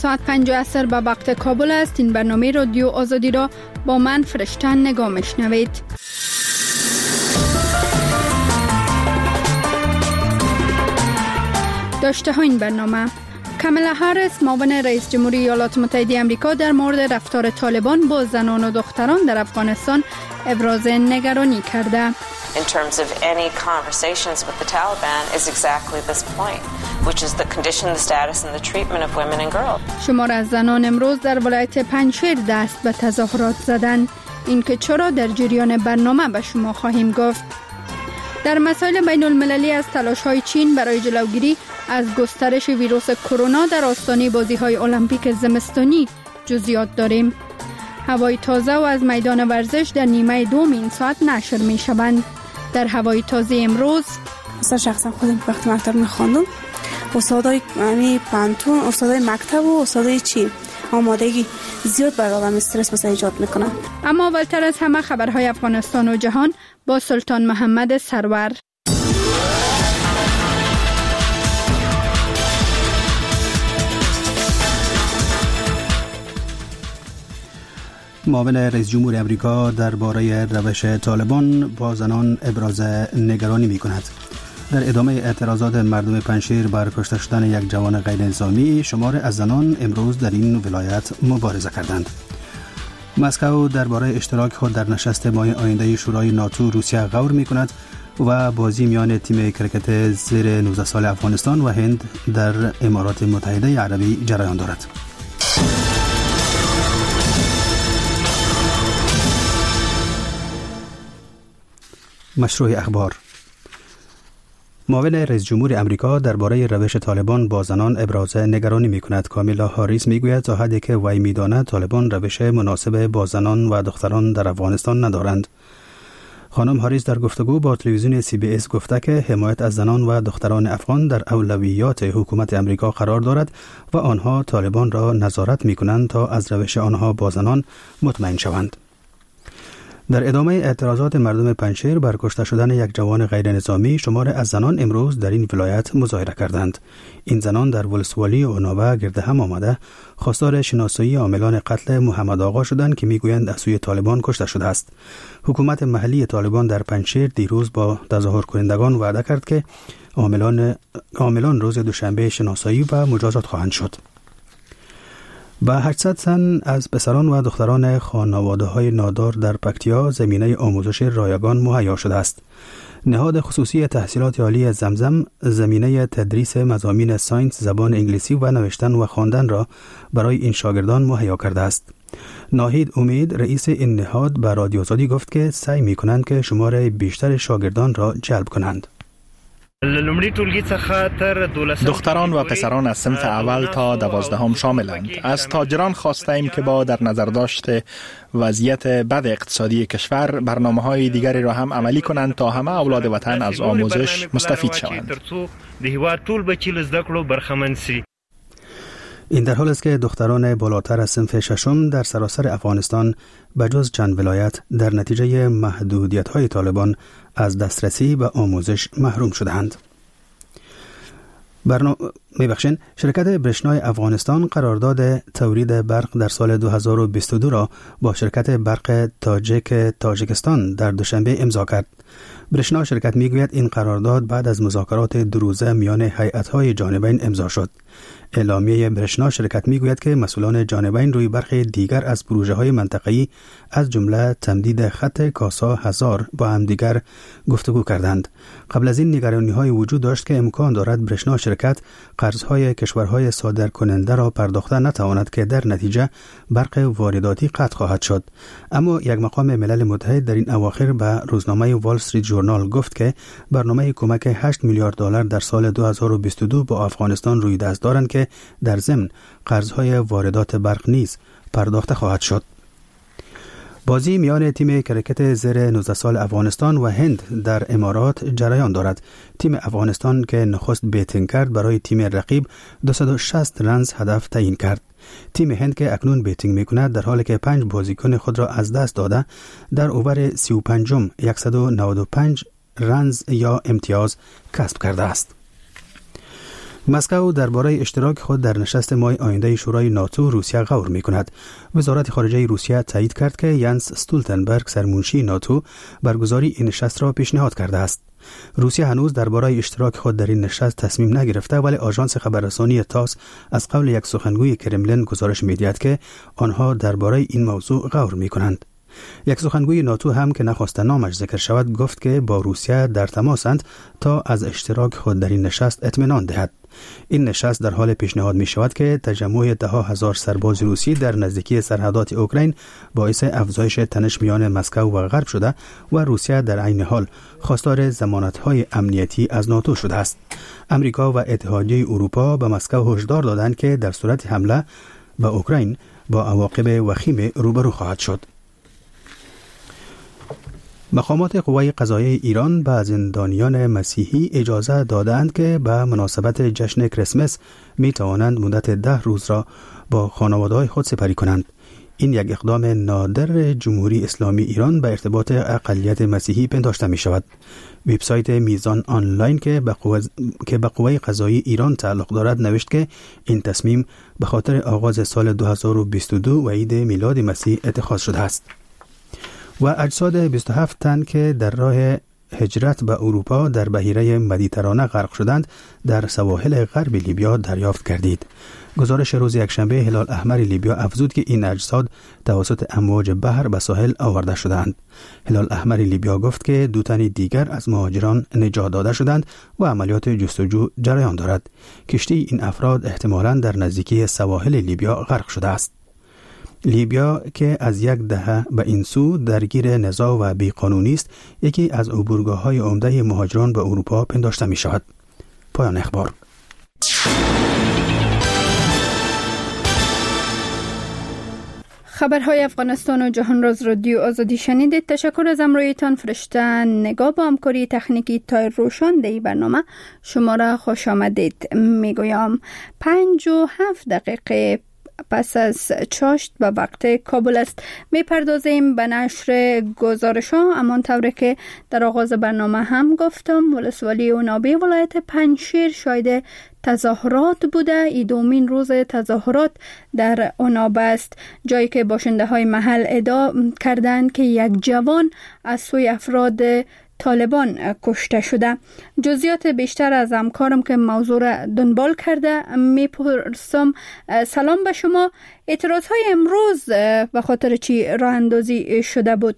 ساعت 5 عصر به وقت کابل است. این برنامه رادیو آزادی را با من فرشته نگاه میشنوید. داشته ها این برنامه: کاملا هاریس معاون رئیس جمهوری ایالات متحده آمریکا در مورد رفتار طالبان با زنان و دختران در افغانستان ابراز نگرانی کرده. In terms of any conversations with the Taliban is exactly this point, which is the condition, the status and the treatment of women and girls. شمار از زنان امروز در ولایت پنجشیر دست به تظاهرات زدند. این که چرا در جریان برنامه به شما خواهیم گفت. در مسائل بین المللی از تلاش‌های چین برای جلوگیری از گسترش ویروس کرونا در آستانه بازی‌های المپیک زمستانی جزئیات داریم. هوای تازه و از میدان ورزش در نیمه دوم این ساعت نشر می‌شوند. در هوای تازه امروز شخصا خودم وقتی مکتب می‌خواندم، استادای پانتون، استادای مکتب و استادای چین آمادگی زیاد برای آدم استرس بس ایجاد میکنن. اما اولتر از همه خبرهای افغانستان و جهان با سلطان محمد سرور. معاون رئیس جمهور امریکا درباره روش طالبان با زنان ابراز نگرانی می‌کند. در ادامه اعتراضات مردم پنجشیر بر کشته شدن یک جوان غیر نظامی، شمار از زنان امروز در این ولایت مبارزه کردند. مسکو درباره اشتراک خود در نشست ماه آینده شورای ناتو روسیه غور می‌کند و بازی میان تیم کرکت زیر 19 سال افغانستان و هند در امارات متحده عربی جریان دارد. مشروع اخبار: معاون رئیس جمهور امریکا درباره روش طالبان با زنان ابراز نگرانی می‌کند. کامیلا هاریس می‌گوید تا حدی که وی می‌داند طالبان روش مناسب با زنان و دختران در افغانستان ندارند. خانم هاریس در گفتگو با تلویزیون CBS گفته که حمایت از زنان و دختران افغان در اولویات حکومت امریکا قرار دارد و آنها طالبان را نظارت می‌کنند تا از روش آنها با زنان مطمئن شوند. در ادامه اعتراضات مردم پنجشیر بر کشته شدن یک جوان غیر نظامی، شمار از زنان امروز در این ولایت مظاهره کردند. این زنان در ولسوالی اوناوا گرد هم آمده خواستار شناسایی عاملان قتل محمد آقا شدند که میگویند از سوی طالبان کشته شده است. حکومت محلی طالبان در پنجشیر دیروز با تظاهر کنندگان وعده کرد که عاملان روز دوشنبه شناسایی و مجازات خواهند شد. با 800 تن از پسران و دختران خانواده‌های نادار در پکتیا زمینه آموزش رایگان مهیا شده است. نهاد خصوصی تحصیلات عالی زمزم زمینه تدریس مضامین ساینس، زبان انگلیسی و نوشتن و خواندن را برای این شاگردان مهیا کرده است. ناهید امید رئیس این نهاد به رادیو آزادی گفت که سعی می‌کنند که شمار بیشتر شاگردان را جلب کنند. دختران و پسران از صنف اول تا 12 شاملند. از تاجران خواستیم که با در نظر داشت وضعیت بد اقتصادی کشور برنامه‌های دیگری را هم عملی کنند تا همه اولاد وطن از آموزش مستفید شوند. این در حال است که دختران بالاتر از صنف ششم در سراسر افغانستان بجز چند ولایت در نتیجه محدودیت‌های طالبان از دسترسی به آموزش محروم شده‌اند. شرکت برشنای افغانستان قرارداد تولید برق در سال 2022 را با شرکت برق تاجیکستان در دوشنبه امضا کرد. برشنا شرکت میگوید این قرارداد بعد از مذاکرات 2 روزه میان هیئت‌های جانبین امضا شد. اعلامیه برشنا شرکت میگوید که مسئولان جانبین روی برخی دیگر از پروژه‌های منطقه‌ای از جمله تمدید خط کاسا هزار با هم دیگر گفتگو کردند. قبل از این نگرانی‌های وجود داشت که امکان دارد برشنا شرکت قرض‌های کشورهای صادرکننده را پرداخته نتواند که در نتیجه برق وارداتی قطع خواهد شد. اما یک مقام ملل متحد در این اواخر به روزنامه وال استریت ژورنال گفت که برنامه کمک 8 میلیارد دلار در سال 2022 با افغانستان روی دست دارند که در ضمن قرض‌های واردات برق نیز پرداخته خواهد شد. بازی میان تیم کرکت زیر 19 سال افغانستان و هند در امارات جریان دارد. تیم افغانستان که نخست بیتینگ کرد برای تیم رقیب 260 رنز هدف تعیین کرد. تیم هند که اکنون بیتینگ میکند در حالی که 5 بازیکن خود را از دست داده در اوور 35 195 رنز یا امتیاز کسب کرده است. مسکو درباره اشتراک خود در نشست ماه آینده شورای ناتو روسیه غور می‌کند. وزارت خارجه روسیه تایید کرد که ینس استولتنبرگ سرمنشی ناتو برگزاری این نشست را پیشنهاد کرده است. روسیه هنوز درباره اشتراک خود در این نشست تصمیم نگرفته، ولی آژانس خبررسانی تاس از قول یک سخنگوی کرملین گزارش می‌دهد که آنها درباره این موضوع غور می‌کنند. یک سخنگوی ناتو هم که نخواست نامش ذکر شود گفت که با روسیه در تماسند تا از اشتراک خود در این نشست اطمینان دهد. این نشست در حال پیشنهاد می شود که تجمع 10,000 سرباز روسی در نزدیکی سرحدات اوکراین باعث افزایش تنش میان مسکو و غرب شده و روسیه در عین حال خواستار ضمانت‌های امنیتی از ناتو شده است. امریکا و اتحادیه اروپا به مسکو هشدار دادند که در صورت حمله به اوکراین با عواقب وخیم روبرو خواهد شد. مقامات قوای قضاییه ایران به زندانیان مسیحی اجازه دادند که به مناسبت جشن کریسمس می توانند مدت 10 روز را با خانواده‌های خود سپری کنند. این یک اقدام نادر جمهوری اسلامی ایران به ارتباط اقلیت مسیحی پنداشته می شود. وبسایت میزان آنلاین که به قوای قضاییه ایران تعلق دارد نوشت که این تصمیم به خاطر آغاز سال 2022 و عید میلاد مسیح اتخاذ شده است. و اجساد 27 تن که در راه هجرت به اروپا در بحیره مدیترانه غرق شدند در سواحل غرب لیبیا دریافت کردید. گزارش روز یکشنبه هلال احمر لیبیا افزود که این اجساد توسط امواج بحر به ساحل آورده شدند. هلال احمر لیبیا گفت که 2 تن دیگر از مهاجران نجات داده شدند و عملیات جستجو جریان دارد. کشتی این افراد احتمالاً در نزدیکی سواحل لیبیا غرق شده است. لیبیا که از 1 دهه به این سو درگیر نزاع و بیقانونی است، یکی از عبورگاه‌های عمده مهاجران به اروپا پنداشته می شود. پایان اخبار. خبرهای افغانستان و جهان راز رادیو آزادی شنیدید. تشکر از همراهیتان. فرشته نگاه با همکاری تکنیکی تایر روشن در این برنامه شما را خوش آمدید میگویم. 57 پس از چاشت به وقت کابل است. میپردازیم به نشر گزارش ها. امان طوری که در آغاز برنامه هم گفتم، ولسوالی اونابی ولایت پنجشیر شاید تظاهرات بوده. ای دومین روز تظاهرات در اونابه است، جایی که باشنده های محل ادعا کردند که یک جوان از سوی افراد طالبان کشته شده. جزئیات بیشتر از همکارم که موضوع را دنبال کرده میپرسم. سلام به شما. اعتراض های امروز به خاطر چی راه اندازی شده بود؟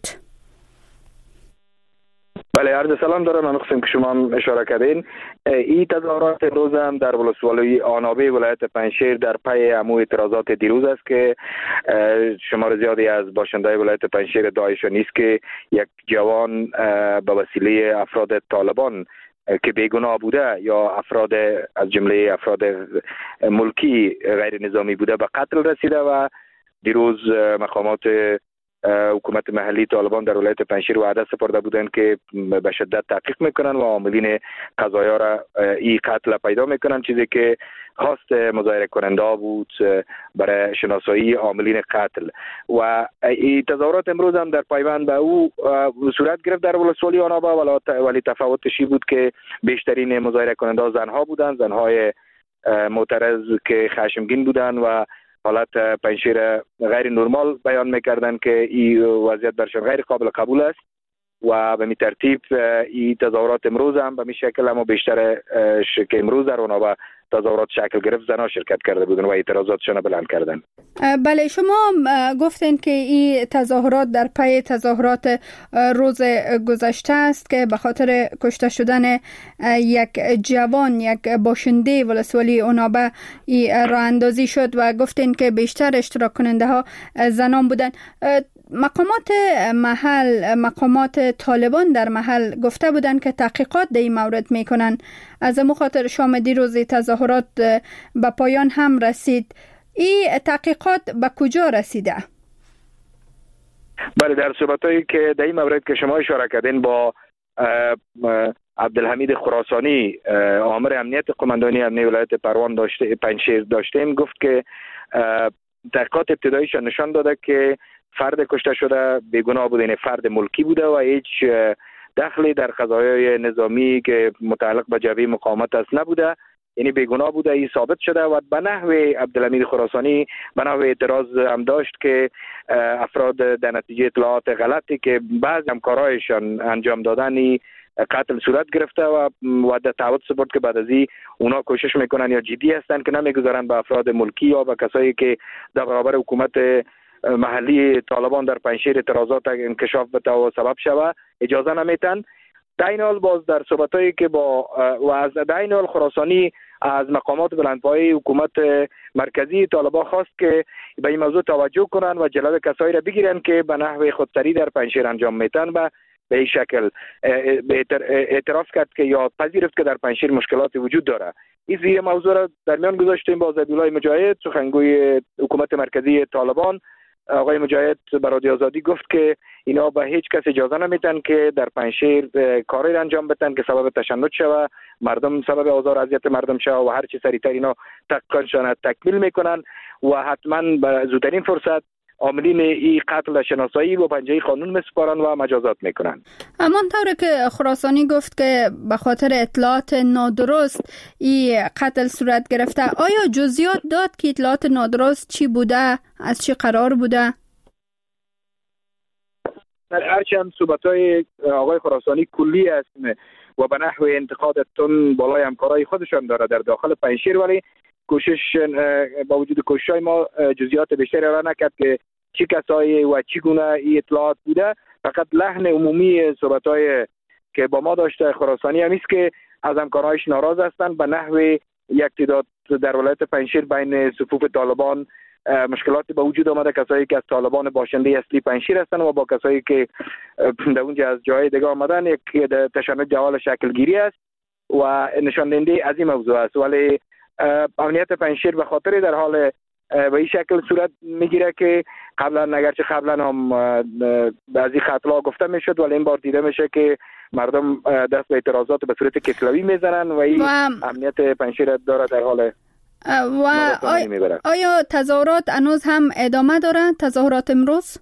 بله، عرض سلام دارم. من قسم که شما هم اشاره کردین، این تظاهرات امروز هم در ولسوالی آنابه ولایت پنجشیر در پی همو اعتراضات دیروز است که شمار زیادی از باشنده‌های ولایت پنجشیر ادعایشان نیست که یک جوان به وسیله افراد طالبان که بیگناه بوده یا افراد از جمله افراد ملکی غیر نظامی بوده به قتل رسیده و دیروز مقامات حکومت محلی طالبان در ولایت پنجشیر وعده سپرده بودند که به شدت تحقیق میکنن و عاملین قضایا را این قتل پیدا میکنن، چیزی که خواست مظاهره کننده بود برای شناسایی عاملین قتل. و این تظاهرات امروز هم در پیوند به او صورت گرفت در ولسوالی آنابه، ولی تفاوتش بود که بیشترین مظاهره کننده زنها بودند، زنهای معترض که خشمگین بودند و حالت پنجشیر غیر نرمال بیان میکردن که این وضعیت برشان غیر قابل قبول است و به می ترتیب این تظاهرات امروز هم به می شکل، اما بیشتر که امروز در آنابه تظاهرات شکل گرفت، زنها شرکت کرده بودن و اعتراضاتشان بلند کردن. بله، شما گفتین که این تظاهرات در پی تظاهرات روز گذشته است که به خاطر کشته شدن یک جوان، یک باشنده ولسوالی آنابه راه اندازی شد و گفتین که بیشتر اشتراک کننده ها زنان بودن. مقامات محل، مقامات طالبان در محل گفته بودند که تحقیقات در این مورد میکنن. از مخاطر شام دیروز تظاهرات به پایان هم رسید. این تحقیقات به کجا رسیده؟ بله، در صحبتایی که در این مورد که شما اشاره کردین با عبدالحمید خراسانی، آمر امنیت قماندانی امنیت ولایت پنجشیر داشتیم، گفت که تحقیقات ابتداییش نشان داده که فرد کشته شده بیگناه بوده، یعنی فرد ملکی بوده و هیچ دخلی در قضایای نظامی که متعلق به جبهه مقاومت است نبوده یعنی بیگناه بوده، این ثابت شده و به نحو عبدالحمید خراسانی به نحو اعتراض هم داشت که افراد در نتیجه اطلاعات غلطی که بعضی همکارایشان انجام دادن قتل صورت گرفته و در تعهد سپرد که بعد از این اونا کوشش میکنن یا جدی هستن که نمیگذارن به افراد ملکی یا به کسایی که در برابر حکومت محلی طالبان در پنجشیر اعتراضات انکشاف بده و سبب شوه اجازه نمیتن. در این حال باز در صحبتایی که در این حال خراسانی از مقامات بلندپایه حکومت مرکزی طالبان خواست که به این موضوع توجه کنن و جلوی کسایی را بگیرن که به نحو خودسری در پنجشیر انجام میتن و به این شکل اعتراف کرد که یا پذیرفت که در پنجشیر مشکلات وجود داره. این موضوع را در میان گذاشتیم با زبیلای مجاهد، سخنگوی حکومت مرکزی طالبان. آقای مجاهد به رادیو آزادی گفت که اینا به هیچ کس اجازه نمیدن که در پنجشیر کاری انجام بدن که سبب تشنج شوه، مردم سبب آزار اذیت مردم شوه و هر چی سریعتر اینا تحقیقشان تکمیل میکنن و حتما به زودترین فرصت عاملین این قتل شناسایی و پنجه قانون میسپارن و مجازات میکنن. همانطور که خراسانی گفت که به خاطر اطلاعات نادرست این قتل صورت گرفته، آیا جزئیات داد که اطلاعات نادرست چی بوده، از چی قرار بوده؟ هرچند صحبت‌های آقای خراسانی کلی است و به نحو انتقاد تون بالای همکارای خودشان داره در داخل پنجشیر، ولی کوشش با وجود کوشش‌های ما جزئیات بیشتری را نکرد که چه کسایی و چگونه این اطلاعات بوده. فقط لحن عمومی صحبت‌های که با ما داشته خراسانی هم است که از همکارایش ناراض هستند به نحو یک تعداد در ولایت پنجشیر بین صفوف طالبان مشکلاتی به وجود آمده، کسایی که از طالبان باشنده اصلی پنجشیر هستند و با کسایی که در اونجا از جای دیگه آمدن یک تشنج حال شکل گیری است و نشان دهنده از این موضوع است. ولی امنیت پنجشیر به خاطر در حال به این شکل صورت میگیره که اگرچه قبلا هم بعضی خطلا گفته میشد، ولی این بار دیده میشه که مردم دست به اعتراضات به صورت کتلوی میزنن و این امنیت پنجشیر داره در حال و آیا تظاهرات هنوز هم ادامه داره؟ تظاهرات امروز؟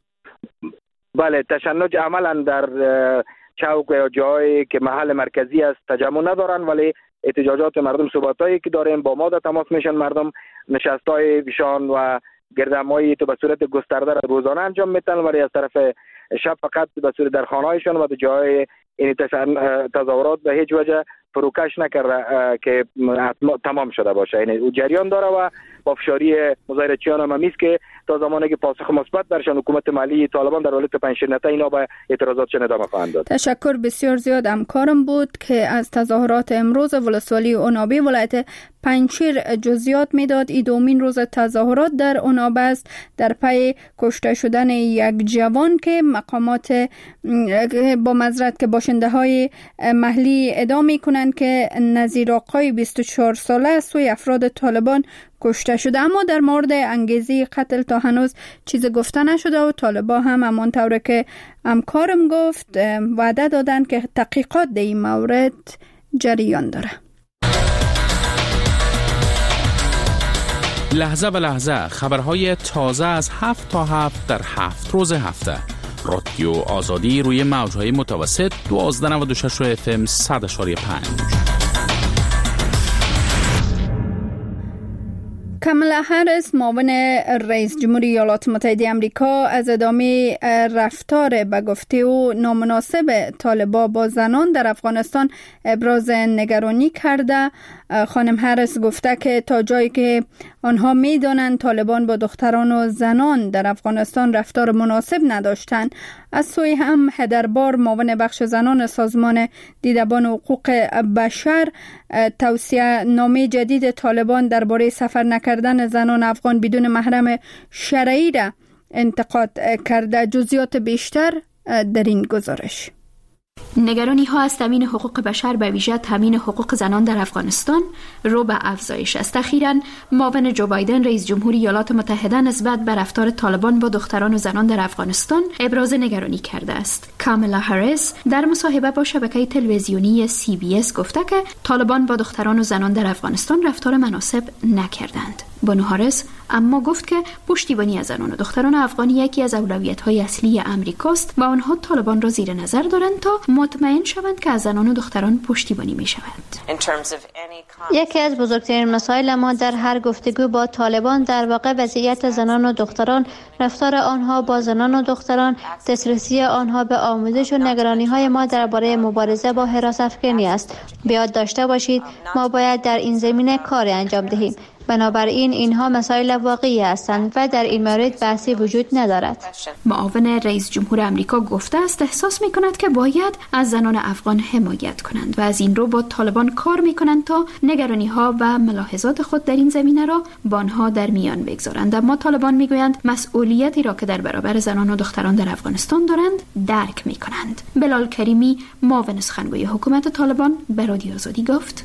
بله، تشنج عملا در چوک یا جایی که محل مرکزی است تجمع ندارن، ولی احتجاجات مردم صحبتایی که داریم با ما در تماس میشن، مردم نشستای ویشان و گردمایی تو به صورت گسترده روزانه انجام میتن، ولی از طرف شب فقط به صورت در خانه‌هایشان و به جای این تظاهرات به هیچ وجه فروکش نکرده که تمام شده باشه. یعنی جریان داره و با فشاری مظاهرچیان هم است که تا زمانی که پاسخ مثبت درشان حکومت ملی طالبان در ولایت پنجشیر نده، اینا به اعتراضاتشون ادامه خواهند داد. تشکر بسیار زیاد. همکارم بود که از تظاهرات امروز ولسوالی عنابه ولایت پنجشیر جزئیات میداد. این دومین روز تظاهرات در عنابه است در پی کشته شدن یک جوان که مقامات با معذرت که باشنده های محلی ادعا میکنند که نظیر آقای 24 ساله است و افراد طالبان کشته شده، اما در مورد انگیزه قتل تا هنوز چیز گفته نشده و طالبان هم همانطور که همکارم گفت وعده دادن که تحقیقات در این مورد جریان داره. لحظه به لحظه خبرهای تازه از 7 تا 7 در 7 روز هفته. رادیو آزادی روی موجهای متوسط 1296 FM 100.5. کامالا هریس معاون رئیس جمهوری ایالات متحده آمریکا از ادامه رفتار به گفته او نامناسب طالبان با زنان در افغانستان ابراز نگرانی کرده. خانم هریس گفته که تا جایی که آنها میدانند طالبان با دختران و زنان در افغانستان رفتار مناسب نداشتند، از سوی هم هدربار معاون بخش زنان سازمان دیدبان حقوق بشر توصیه نامه جدید طالبان درباره سفر نکردن زنان افغان بدون محرم شرعی را انتقاد کرده. جزئیات بیشتر در این گزارش. نگرانی ها از تامین حقوق بشر به ویژه تامین حقوق زنان در افغانستان رو به افزایش است. اخیراً معاون جو بایدن رئیس جمهوری ایالات متحده نسبت به رفتار طالبان با دختران و زنان در افغانستان ابراز نگرانی کرده است. کامالا هریس در مصاحبه با شبکه تلویزیونی CBS گفته که طالبان با دختران و زنان در افغانستان رفتار مناسب نکردند. بانو هریس اما گفت که پشتیبانی از زنان و دختران افغانی یکی از اولویت‌های اصلی امریکاست و آنها طالبان را زیر نظر دارند تا مطمئن شوند که از زنان و دختران پشتیبانی می‌شود. یکی از بزرگترین مسائل ما در هر گفتگو با طالبان در واقع وضعیت زنان و دختران، رفتار آنها با زنان و دختران، دسترسی آنها به آموزش و نگرانی‌های ما درباره مبارزه با هراس‌افکنی است. بیاد داشته باشید ما باید در این زمینه کاری انجام دهیم. بنابراین اینها مسائل واقعی هستند و در این مورد بحثی وجود ندارد. معاون رئیس جمهور آمریکا گفته است احساس می‌کند که باید از زنان افغان حمایت کنند و از این رو با طالبان کار می‌کنند تا نگرانی‌ها و ملاحظات خود در این زمینه را با آنها در میان بگذارند. اما طالبان می‌گویند مسئولیتی را که در برابر زنان و دختران در افغانستان دارند درک می‌کنند. بلال کریمی معاون سخنگوی حکومت طالبان به رادیو آزادی گفت: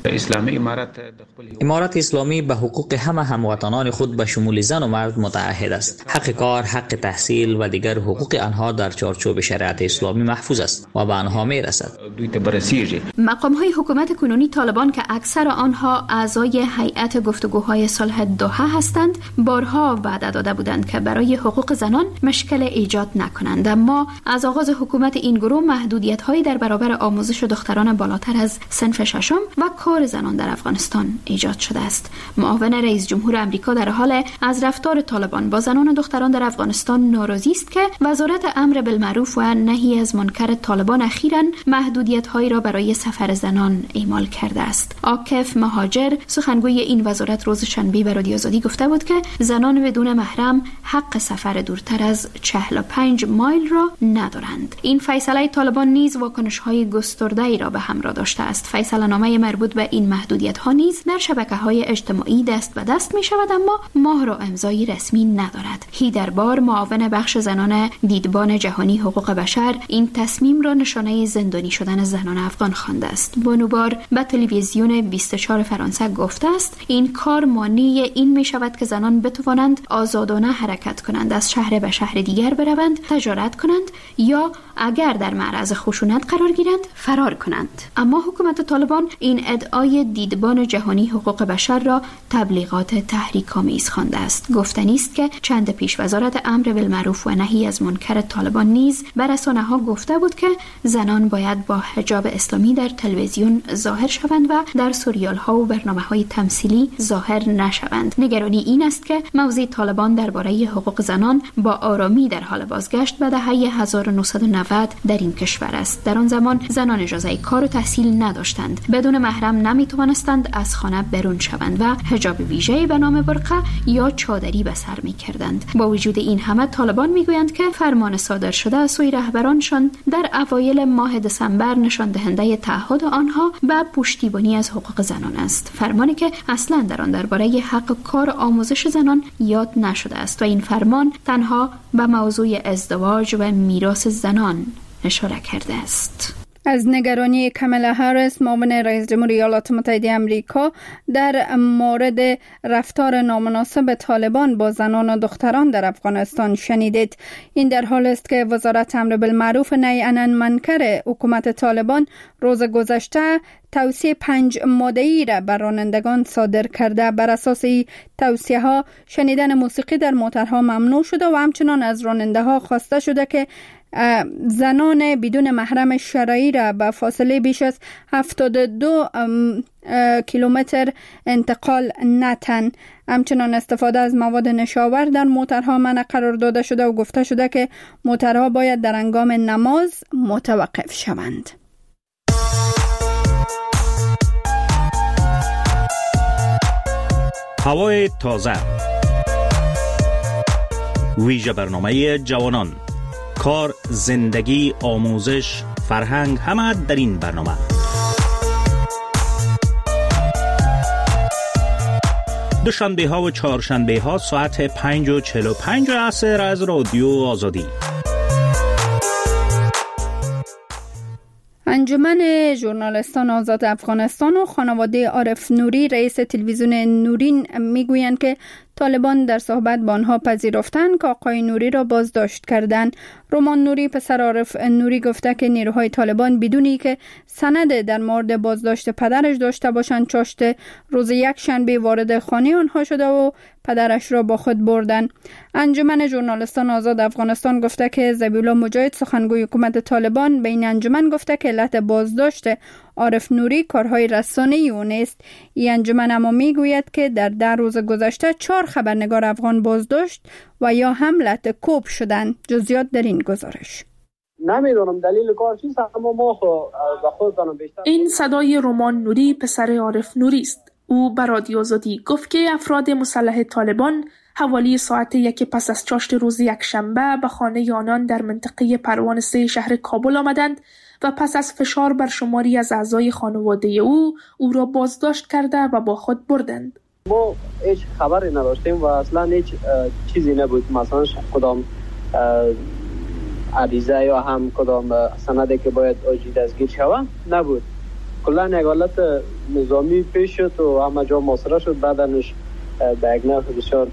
امارت اسلامی به حقوق همه هموطنان خود به شمول زن و مرد متعهد است. حق کار، حق تحصیل و دیگر حقوق آنها در چارچوب شریعت اسلامی محفوظ است و به آنها میرسد. مقام‌های حکومت کنونی طالبان که اکثر آنها اعضای هیئت گفتگوهای صلح دوحه هستند، بارها وعده داده بودند که برای حقوق زنان مشکل ایجاد نکنند، اما از آغاز حکومت این گروه محدودیت‌هایی در برابر آموزش دختران بالاتر از صنف ششم و کار زنان در افغانستان ایجاد شده است. معاون رئیس جمهور آمریکا در حال از رفتار طالبان با زنان و دختران در افغانستان ناراضی است که وزارت امر بالمعروف و نهی از منکر طالبان اخیراً محدودیت‌هایی را برای سفر زنان اعمال کرده است. عاکف مهاجر سخنگوی این وزارت روز شنبه به رادیو آزادی گفته بود که زنان بدون محرم حق سفر دورتر از 45 مایل را ندارند. این فیصله طالبان نیز واکنش‌های گسترده‌ای را به همراه داشته است. فیصله‌نامه مربوط به این محدودیت‌ها نیز در شبکه‌های اجتماعی دست به دست می شود، اما مهر و امضای رسمی ندارد. هیدربار معاون بخش زنان دیدبان جهانی حقوق بشر این تصمیم را نشانه زندانی شدن زنان افغان خوانده است. بانوبار به تلویزیون 24 فرانسه گفته است این کار مانع این می شود که زنان بتوانند آزادانه حرکت کنند، از شهر به شهر دیگر بروند، تجارت کنند یا اگر در معرض خشونت قرار گیرند فرار کنند. اما حکومت طالبان این ادعای دیدبان جهانی حقوق بشر را تبلیغات تحریک‌آمیز خوانده است. گفتنی است که چند پیش وزارت امر بالمعروف و نهی از منکر طالبان نیز بر رسانه‌ها گفته بود که زنان باید با حجاب اسلامی در تلویزیون ظاهر شوند و در سریال‌ها و برنامه‌های تمثیلی ظاهر نشوند. نگرانی این است که موضع طالبان درباره حقوق زنان با آرامی در حال بازگشت به دهه 1990 در این کشور است. در آن زمان زنان اجازه کار و تحصیل نداشتند، بدون محرم نمی‌توانستند از خانه برون شوند و حجاب ویژه‌ای به نام برقه یا چادری به سر می‌کردند. با وجود این همه طالبان می‌گویند که فرمان صادر شده از سوی رهبرانشان در اوایل ماه دسامبر نشان دهنده تعهد آنها به پشتیبانی از حقوق زنان است. فرمانی که اصلا در آن درباره حق کار آموزش زنان یاد نشده است و این فرمان تنها به موضوع ازدواج و میراث زنان اشاره کرده است. از نگرانی کامالا هریس معاون رئیس جمهور ایالات متحده آمریکا در مورد رفتار نامناسب طالبان با زنان و دختران در افغانستان شنیدید. این در حال است که وزارت امر بالمعروف و نهی عن المنکر حکومت طالبان روز گذشته توصیه 5 ماده‌ای را بر رانندگان صادر کرده. بر اساس این توصیه ها شنیدن موسیقی در موترها ممنوع شده و همچنان از راننده ها خواسته شده که زنان بدون محرم شرعی را به فاصله بیش از 72 کیلومتر انتقال نتن. همچنان استفاده از مواد نشاور در موترها منع قرار داده شده و گفته شده که موترها باید در هنگام نماز متوقف شوند. هوای تازه، ویژه برنامه جوانان، کار، زندگی، آموزش، فرهنگ، همه در این برنامه. دوشنبه ها و چهارشنبه ها ساعت 5:45 عصر از رادیو آزادی. انجمن ژورنالیستان آزاد افغانستان و خانواده عارف نوری رئیس تلویزیون نورین میگویند که طالبان در صحبت با آنها پذیرفتند که آقای نوری را بازداشت کردند. رومان نوری پسر عارف نوری گفته که نیروهای طالبان بدونی که سند در مورد بازداشت پدرش داشته باشند چاشت روز یک شنبه وارد خانه آنها شده و پدرش را با خود بردند. انجمن ژورنالیستان آزاد افغانستان گفته که ذبیح الله مجاهد سخنگوی حکومت طالبان به این انجمن گفته که علت بازداشت عارف نوری کارهای رسانه‌ای او نیست. این انجمن اما میگوید که در 10 روز گذشته 4 خبرنگار افغان بازداشت و یا هم لطکوب شدند. جزئیات در این گزارش. نمیدونم دلیل کار چیست، اما ما خودتان بیشتر. این صدای رومان نوری پسر عارف نوری است. او به رادیو آزادی گفت که افراد مسلح طالبان حوالی ساعت 1 پس از چاشت روز یکشنبه به خانه آنان در منطقه پروان 3 شهر کابل آمدند و پس از فشار بر شماری از اعضای خانواده او را بازداشت کرده و با خود بردند. ما هیچ خبری نداشتیم و اصلا هیچ چیزی نبود، مثلا کدام عریضه یا هم کدام سندی که باید آجی دستگیر شود نبود. کلا یک حالت نظامی پیش شد و همه جا محاصره شد. بعدش به یک نحو بسیار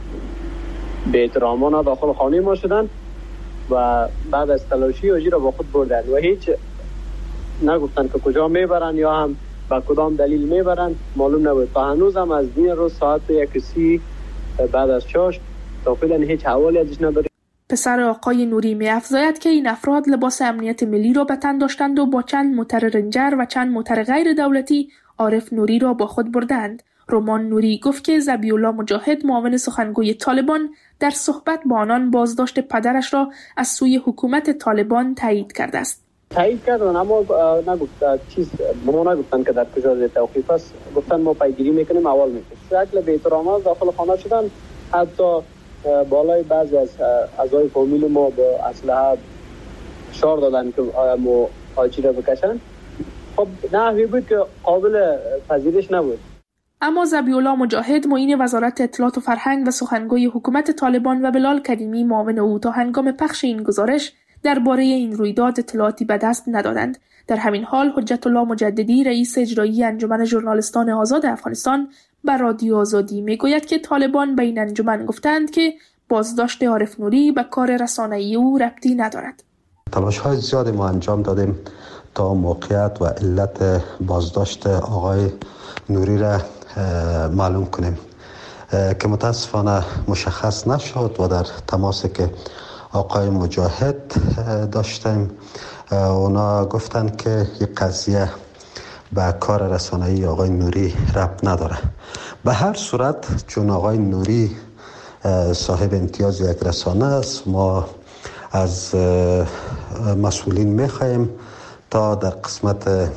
بی احترامانه داخل خانه ما شدند و بعد از تلاشی آجی را با خود بردند و هیچ نگفتند که کجا میبرند یا هم با کدام دلیل میبرند، معلوم نبود. تا هنوز هم از دین روز ساعت 1:30 بعد از چاشت تا فعلا هیچ حوالی ازش نداریم. پسر آقای نوری می‌افزاید که این افراد لباس امنیت ملی را به تن داشتند و با چند موتر رنجر و چند موتر غیر دولتی عارف نوری را با خود بردند. رومان نوری گفت که ذبیح الله مجاهد معاون سخنگوی طالبان در صحبت با آنان بازداشت پدرش را از سوی حکومت طالبان تایید کرده است. تایید کردن اما نگفت چیز، ما نگفتن که در کجا توقیف است. گفتن ما پیگیری میکنیم، اول میکنیم. شکل بی احترامی داخل خانه شدن، حتی بالای بعضی از اعضای فامیل ما با اسلحه فشار دادن که ما آجی را بکشن. خب نحوی بود که قابل پذیرش نبود. اما ذبیح الله مجاهد معین وزارت اطلاعات و فرهنگ و سخنگوی حکومت طالبان و بلال کریمی معاون او تا هنگام پخش این گزارش درباره این رویداد اطلاعاتی به دست ندادند. در همین حال حجت الله مجددی رئیس اجرایی انجمن ژورنالیستان آزاد افغانستان به رادیو آزادی میگوید که طالبان به این انجمن گفتند که بازداشت عارف نوری به کار رسانه‌ای او ربطی ندارد. تلاش‌های زیادی ما انجام دادیم تا موقعیت و علت بازداشت آقای نوری را معلوم کنیم که متاسفانه مشخص نشد و در تماسی که آقای مجاهد داشتیم اونا گفتند که این قضیه به کار رسانه‌ای آقای نوری ربط نداره. به هر صورت چون آقای نوری صاحب امتیاز یک رسانه است، ما از مسئولین میخواهیم تا در قسمت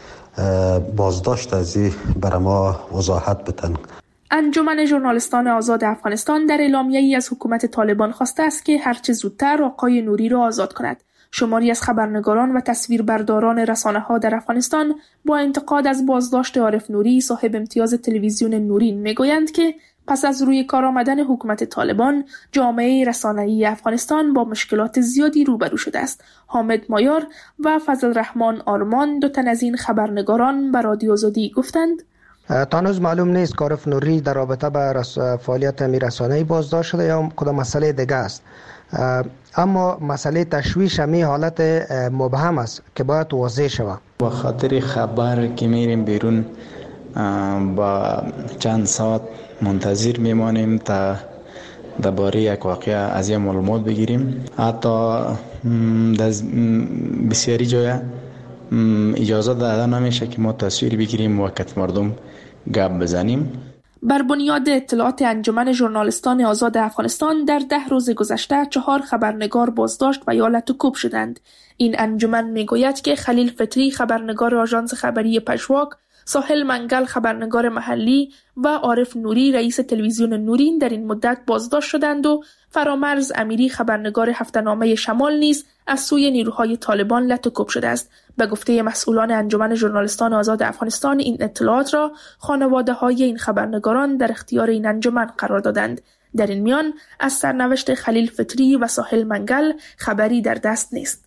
بازداشت از این برای ما وضاحت بدن. انجمن ژورنالیستان آزاد افغانستان در اعلامیه‌ای از حکومت طالبان خواسته است که هرچه زودتر آقای نوری را آزاد کند. شماری از خبرنگاران و تصویربرداران رسانه‌ها در افغانستان با انتقاد از بازداشت عارف نوری صاحب امتیاز تلویزیون نورین میگویند که پس از روی کار آمدن حکومت طالبان جامعه رسانه‌ای افغانستان با مشکلات زیادی روبرو شده است. حامد مایار و فضل الرحمن آرمان، دو تن از این خبرنگاران به رادیو آزادی گفتند تا هنوز معلوم نیست که عارف نوری در رابطه با فعالیت رسانه‌ای بازداشت شده یا کدام مسئله دیگه است. اما مسئله تشویش همی حالت مبهم است که باید واضح شود. با خاطر خبر که میریم بیرون با چند ساعت منتظر میمانیم تا درباره یک واقعه از یک معلومات بگیریم. حتی در بسیاری جای اجازه داده نمیشه که ما تصویر بگیریم و وقت مردم گپ بزنیم. بر بنیاد اطلاعات انجمن ژورنالیستان آزاد افغانستان در 10 روز گذشته 4 خبرنگار بازداشت و یا لطکوب شدند. این انجمن میگوید که خلیل فطری خبرنگار آژانس خبری پژواک، ساحل منگل خبرنگار محلی و عارف نوری رئیس تلویزیون نورین در این مدت بازداشت شدند و فرامرز امیری خبرنگار هفته‌نامه شمال نیز از سوی نیروهای طالبان لطکوب شده است. به گفته مسئولان انجمن ژورنالیستان آزاد افغانستان این اطلاعات را خانواده‌های این خبرنگاران در اختیار این انجمن قرار دادند. در این میان از سرنوشت خلیل فطری و ساحل منگل خبری در دست نیست.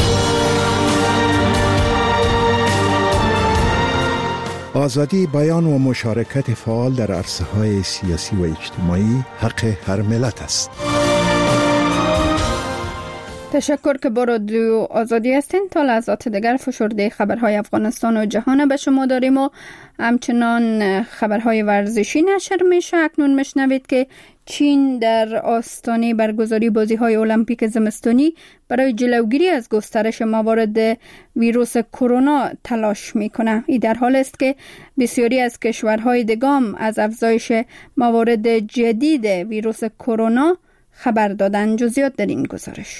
آزادی بیان و مشارکت فعال در عرصه‌های سیاسی و اجتماعی حق هر ملت است. تشکر که با رادیو آزادی هستین. تا لحظات دیگر فشرده خبرهای افغانستان و جهان به شما داریم و همچنان خبرهای ورزشی نشر میشه. اکنون میشنوید که چین در آستانه برگزاری بازی‌های المپیک زمستانی برای جلوگیری از گسترش موارد ویروس کرونا تلاش میکنه. این در حال است که بسیاری از کشورهای دیگه از افزایش موارد جدید ویروس کرونا خبر دادن. جزئیات در این گزارش.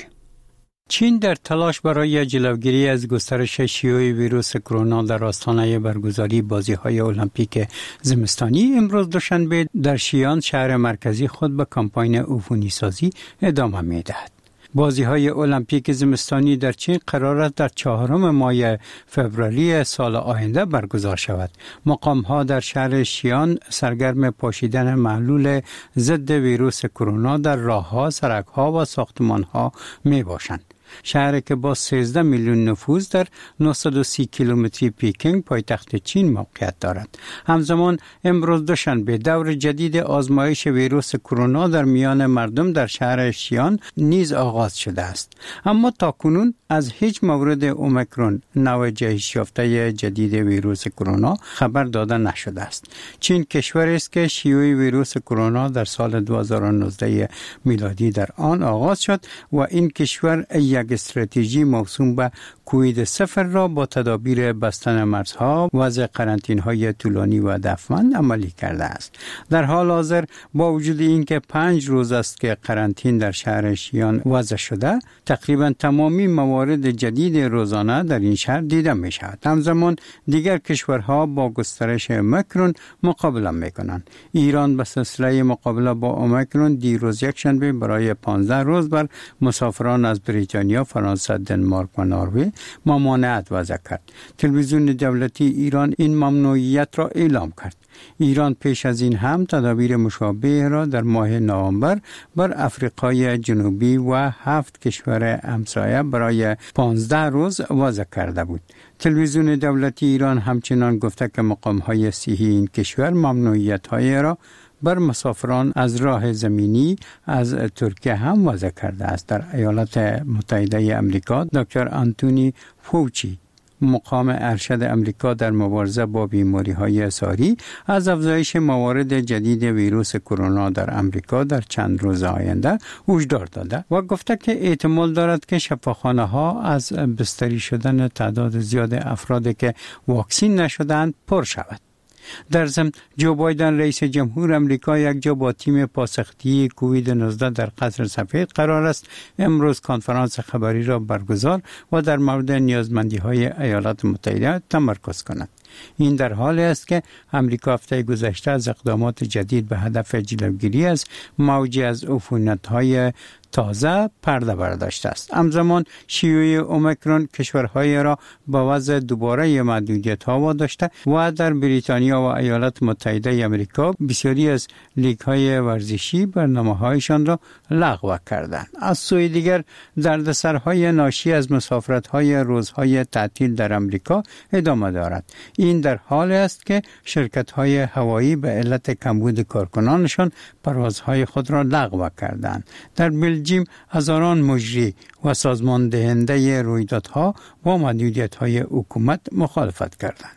چین در تلاش برای جلوگیری از گسترش شیوع ویروس کرونا در آستانه برگزاری بازی‌های المپیک زمستانی امروز دوشنبه در شیان شهر مرکزی خود به کمپاین عفونی سازی ادامه می‌دهد. بازی‌های المپیک زمستانی در چین قرار است در 4 ماه فوریه سال آینده برگزار شود. مقام‌ها در شهر شیان سرگرم پاشیدن محلول ضد ویروس کرونا در راه‌ها، سرک‌ها و ساختمان‌ها می‌باشند. شهری که با 13 میلیون نفوذ در 930 کیلومتری پیکینگ پایتخت چین موقعیت دارد. همزمان امروز دوشنبه دور جدید آزمایش ویروس کرونا در میان مردم در شهر شیان نیز آغاز شده است. اما تاکنون از هیچ مورد اومیکرون نوع جهش یافته جدید ویروس کرونا خبر داده نشده است. چین کشوری است که شیوع ویروس کرونا در سال 2019 میلادی در آن آغاز شد و این کشور یک استراتژی موسوم به کووید 0 را با تدابیر بستن مرزها، وضع قرنطینه‌های طولانی و دفمند عملی کرده است. در حال حاضر با وجود اینکه 5 روز است که قرنطین در شهر شیان وضع شده، تقریبا تمامی موارد جدید روزانه در این شهر دیده می شود. همزمان دیگر کشورها با گسترش اومیکرون مقابله می کنند. ایران به سلسله مقابله با اومیکرون دیروز یکشنبه برای 15 روز بر مسافران از بریتانیا، فرانسه، دنمارک و نروژ ممانعت وضع کرد. تلویزیون دولتی ایران این ممنوعیت را اعلام کرد. ایران پیش از این هم تدابیر مشابه را در ماه نوامبر بر افریقای جنوبی و 7 کشور همسایه برای 15 روز وضع کرده بود. تلویزیون دولتی ایران همچنان گفته که مقام‌های صحی این کشور ممنوعیت‌های را بر مسافران از راه زمینی از ترکیه هم وضع کرده است. در ایالات متحده آمریکا دکتر آنتونی فوچی، مقام ارشد آمریکا در مبارزه با بیماری‌های ساری، از افزایش موارد جدید ویروس کرونا در آمریکا در چند روز آینده هشدار داده و گفته که احتمال دارد که شفاخانه‌ها از بستری شدن تعداد زیاد افرادی که واکسین نشدند پر شود. در ضمن جو بایدن رئیس جمهور آمریکا یک جا با تیم پاسخگویی کووید 19 در قصر سفید قرار است امروز کنفرانس خبری را برگزار و در مورد نیازمندی‌های ایالات متحده تمرکز کند. این در حالی است که آمریکا هفته گذشته از اقدامات جدید به هدف جلوگیری از موجی از عفونت‌های تازه پرده برداشته است. همزمان شیوع اومیکرون کشورهای را با وضع دوباره محدودیت‌ها واداشته و در بریتانیا و ایالات متحده آمریکا بسیاری از لیگ‌های ورزشی برنامه‌هایشان را لغو کردند. از سوی دیگر دردسرهای ناشی از مسافرت‌های روزهای تعطیل در آمریکا ادامه دارد. این در حالی است که شرکت‌های هوایی به علت کمبود کارکنانشان پروازهای خود را لغو کردند. در بلژیم هزاران مجری و سازمان دهنده رویدادها با محدودیت‌های حکومت مخالفت کردند.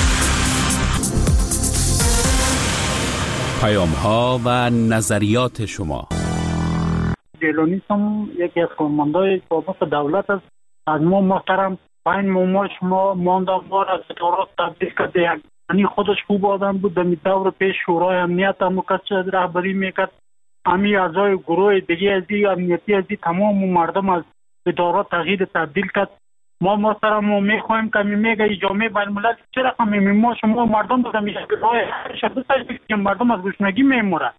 پیام‌ها و نظریات شما. جیلونیسم یکی از فرماندهای حکومت دولت است. از ما محترم 5 ماه شما ماندم ما را ستارات تبدیل کرده. یعنی خودش خوب آدم بود. در دور پیش شورای امنیت هم رهبری میکرد. امی اعضای گروه دیگه ازی امنیتی ازی تمام مردم از ادارات تغییر تبدیل کرد. ما محترم ما میخوایم که میگه جامعه بین الملل چرا ما شما مردم بودم که مردم از گشنگی میمورد.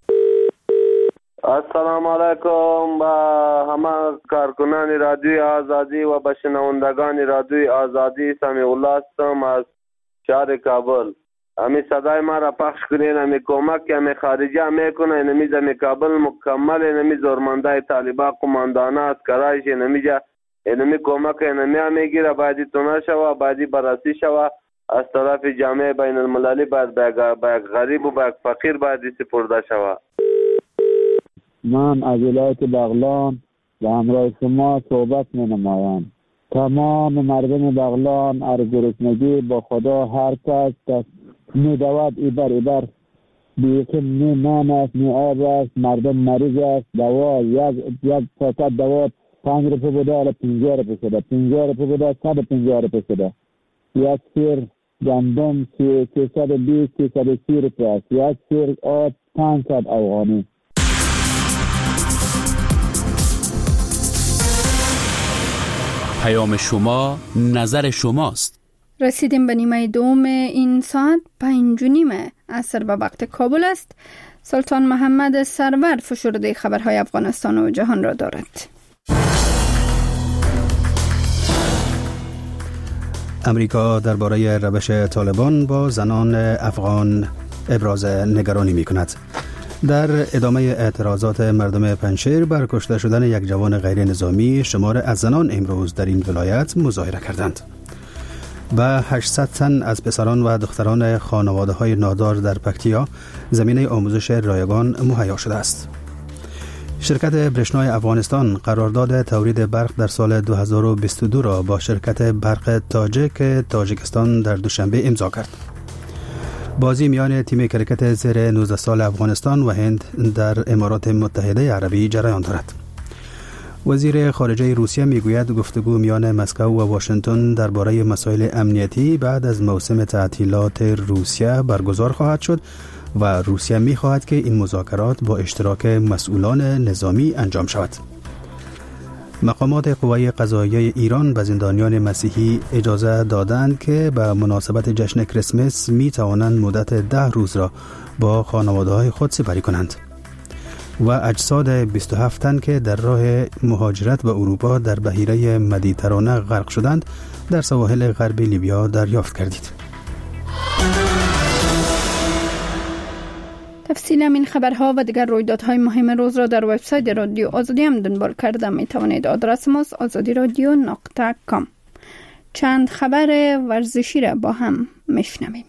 السلام علیکم با همه کارکنان رادیوی آزادی و به شنوندگان رادیوی آزادی. سمیع الله هستم از شهر کابل. امی صدای ما را پخش کنین. امی کمک که امی خارجی میکنه اینمی زمی کابل مکمل اینمی زورمنده طالبا قماندانه اسکرایش اینمی کمک اینمی هم میگیره. باید تونه شوه، باید بررسی شوه از طرف جامعه بین المللی. باید به یک غریب و به یک فقیر باید سپرده شوه. من از ولایت بغلان به همراه شما صحبت می نمایم. تمام مردم بغلان ارگرسنگی با خدا هر کس که می دود ایبر بیکن نی نان است نی آب است مردم مریض است دوا یک پاکت دوا 5 روپیه بوده حالا 50 روپیه شده 50 روپیه بوده 150 روپیه شده یک سیر گندم 320 330 روپیه است یک سیر آب 500 افغانی. پیام شما نظر شماست. رسیدیم به نیمه دوم این ساعت 5:30 عصر به وقت کابل است. سلطان محمد سرور فشرده خبرهای افغانستان و جهان را دارد. امریکا درباره روش طالبان با زنان افغان ابراز نگرانی می کند. در ادامه اعتراضات مردم پنجشیر بر کشته شدن یک جوان غیر نظامی، شمار از زنان امروز در این ولایت مظاهره کردند. و 800 تن از پسران و دختران خانواده‌های نادار در پکتیا زمینه آموزش رایگان مهیا شده است. شرکت برشنای افغانستان قرارداد تولید برق در سال 2022 را با شرکت برق تاجیکستان در دوشنبه امضا کرد. بازی میان تیم کرکت زیر 19 سال افغانستان و هند در امارات متحده عربی جریان دارد. وزیر خارجه روسیه میگوید گفتگو میان مسکو و واشنگتن درباره مسائل امنیتی بعد از موسم تعطیلات روسیه برگزار خواهد شد و روسیه میخواهد که این مذاکرات با اشتراک مسئولان نظامی انجام شود. مقامات قوای قضاییه ایران به زندانیان مسیحی اجازه دادند که به مناسبت جشن کریسمس می توانند مدت 10 روز را با خانواده‌های خود سپری کنند. و اجساد 27 تن که در راه مهاجرت به اروپا در بحیره مدیترانه غرق شدند در سواحل غرب لیبیا دریافت کردید. تفصیل این خبرها و دیگر رویدادهای مهم روز را در وبسایت رادیو آزادی هم دنبال کرده می توانید. آدرس ماست azadiradyo.com. چند خبر ورزشی را با هم میشنویم.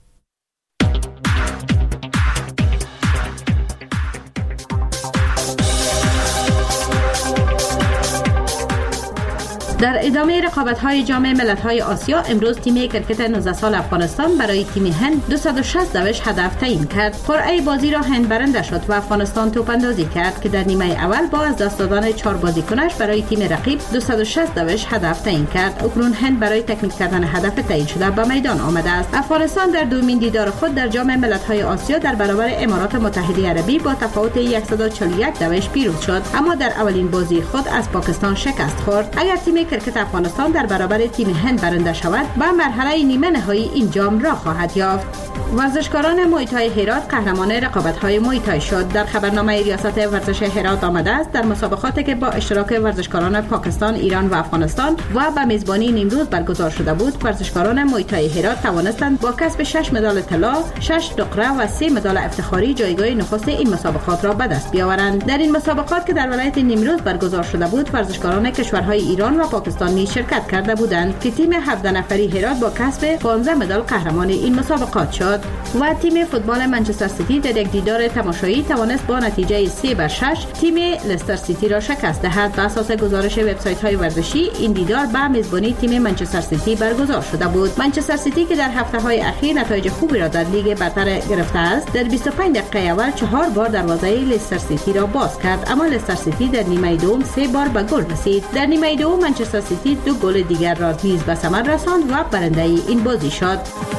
در ادامه رقابت‌های جام ملت‌های آسیا امروز تیم کرکت 19 سال افغانستان برای تیم هند 260 دوش هدف تعیین کرد. قرعه بازی را هند برنده شد و افغانستان توپ‌اندازی کرد که در نیمه اول با از دست دادن 4 بازیکنش برای تیم رقیب 260 دوش هدف تعیین کرد. اکنون هند برای تکمیل کردن هدف تعیین شده به میدان آمده است. افغانستان در دومین دیدار خود در جام ملت‌های آسیا در برابر امارات متحده عربی با تفاوت 141 دوش پیروز شد، اما در اولین بازی خود از پاکستان شکست خورد. اگر تیم کرکت افغانستان در برابر تیم هند برنده شود به مرحله نیمه نهایی این جام را خواهد یافت. ورزشکاران موی تای هرات قهرمان رقابت‌های موی تای شد. در خبرنامه ریاست ورزش هرات آمده است در مسابقاتی که با اشتراک ورزشکاران پاکستان، ایران و افغانستان و به میزبانی نیمروز برگزار شده بود، ورزشکاران موی تای هرات توانستند با کسب 6 مدال طلا، 6 نقره و 3 مدال افتخاری جایگاه نخست این مسابقات را به دست بیاورند. در این مسابقات که در ولایت نیمروز برگزار شده بود، ورزشکاران کشورهای ایران و پاکستان نیز شرکت کرده بودند که تیم 17 نفری هرات با کسب 15 مدال قهرمان این مسابقات شد و تیم فوتبال منچستر سیتی در یک دیدار تماشایی توانست با نتیجه 3-6 تیم لستر سیتی را شکست دهد. بر اساس گزارش وبسایت‌های ورزشی این دیدار به میزبانی تیم منچستر سیتی برگزار شده بود. منچستر سیتی که در هفته‌های اخیر نتایج خوبی را در لیگ برتر گرفته است، در 25 دقیقه اول 4 بار دروازه لستر سیتی را باز کرد، اما لستر سیتی در نیمه دوم 3 بار به گل رسید. در نیمه دوم منچستر سیتی 2 گل دیگر را نیز به ثمر رساند و برنده این بازی شد.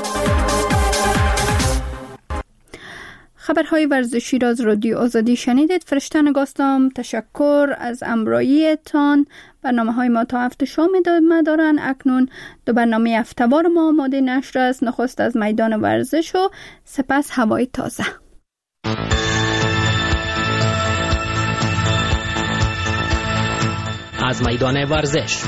خبرهای ورزشی را از رادیو آزادی شنیدید. فرشته نگاستم تشکر از امراییتان. برنامه‌های ما تا هفته شام ادامه دارند. اکنون دو برنامه هفته‌وار ما آماده نشر است. نخست از میدان ورزش و سپس هوای تازه. از میدان ورزش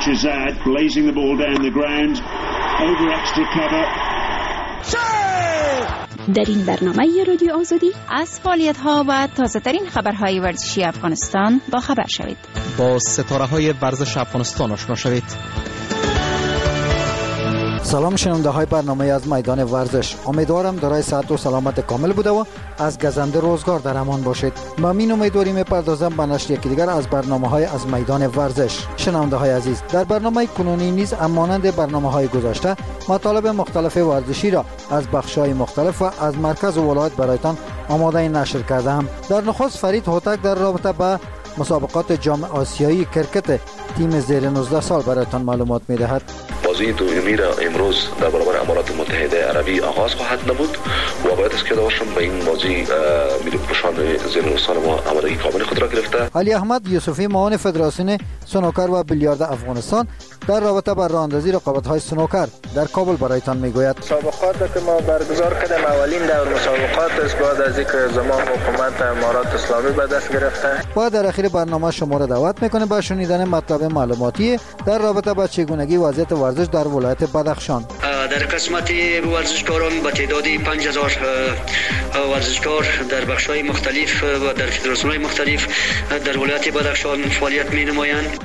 در این برنامه رادیو آزادی از فعالیت‌ها و تازه‌ترین خبرهای ورزشی افغانستان با خبر شوید. با ستاره‌های ورزش افغانستان آشنا شوید. سلام شنونده های برنامه از میدان ورزش. امیدوارم دارای صحت و سلامت کامل بوده و از گزنده روزگار در امان باشید. با این امیدواری میپردازم به نشر یکی دیگر از برنامه های از میدان ورزش. شنونده های عزیز، در برنامه کنونی نیز همانند برنامه های گذشته مطالب مختلف ورزشی را از بخش های مختلف و از مرکز و ولایت برایتان آماده نشر کردم. در نخست فرید هوتک در رابطه با مسابقات جام آسیایی کرکت تیم زیر 19 سال برایتان معلومات می‌دهد. بازی دومی را امروز در برابر امارات متحده عربی آغاز خواهد نمود و باید است که داشتم به این بازی میلی‌پوشان زیر 19 سال ما آمادگی کامل خود را گرفته. علی احمد یوسفی معاون فدراسیون سنوکر و بیلیارد افغانستان در رابطه با راه‌اندازی رقابت‌های سنوکر در کابل برایتان میگوید. مسابقات که ما برگزار کردیم اولین دور مسابقات است بعد از اینکه زمان حکومت امارات اسلامی به دست گرفته. و در اخیر برنامه شما را دعوت می‌کنیم به شنیدن مطلب معلوماتی در رابطه با چگونگی وضعیت ورزش در ولایت بدخشان. در قسمت ورزشکاران به تعداد 5000 ورزشکار در بخش‌های مختلف و در فدراسیون‌های مختلف در ولایت بدخشان فعالیت می‌نمایند.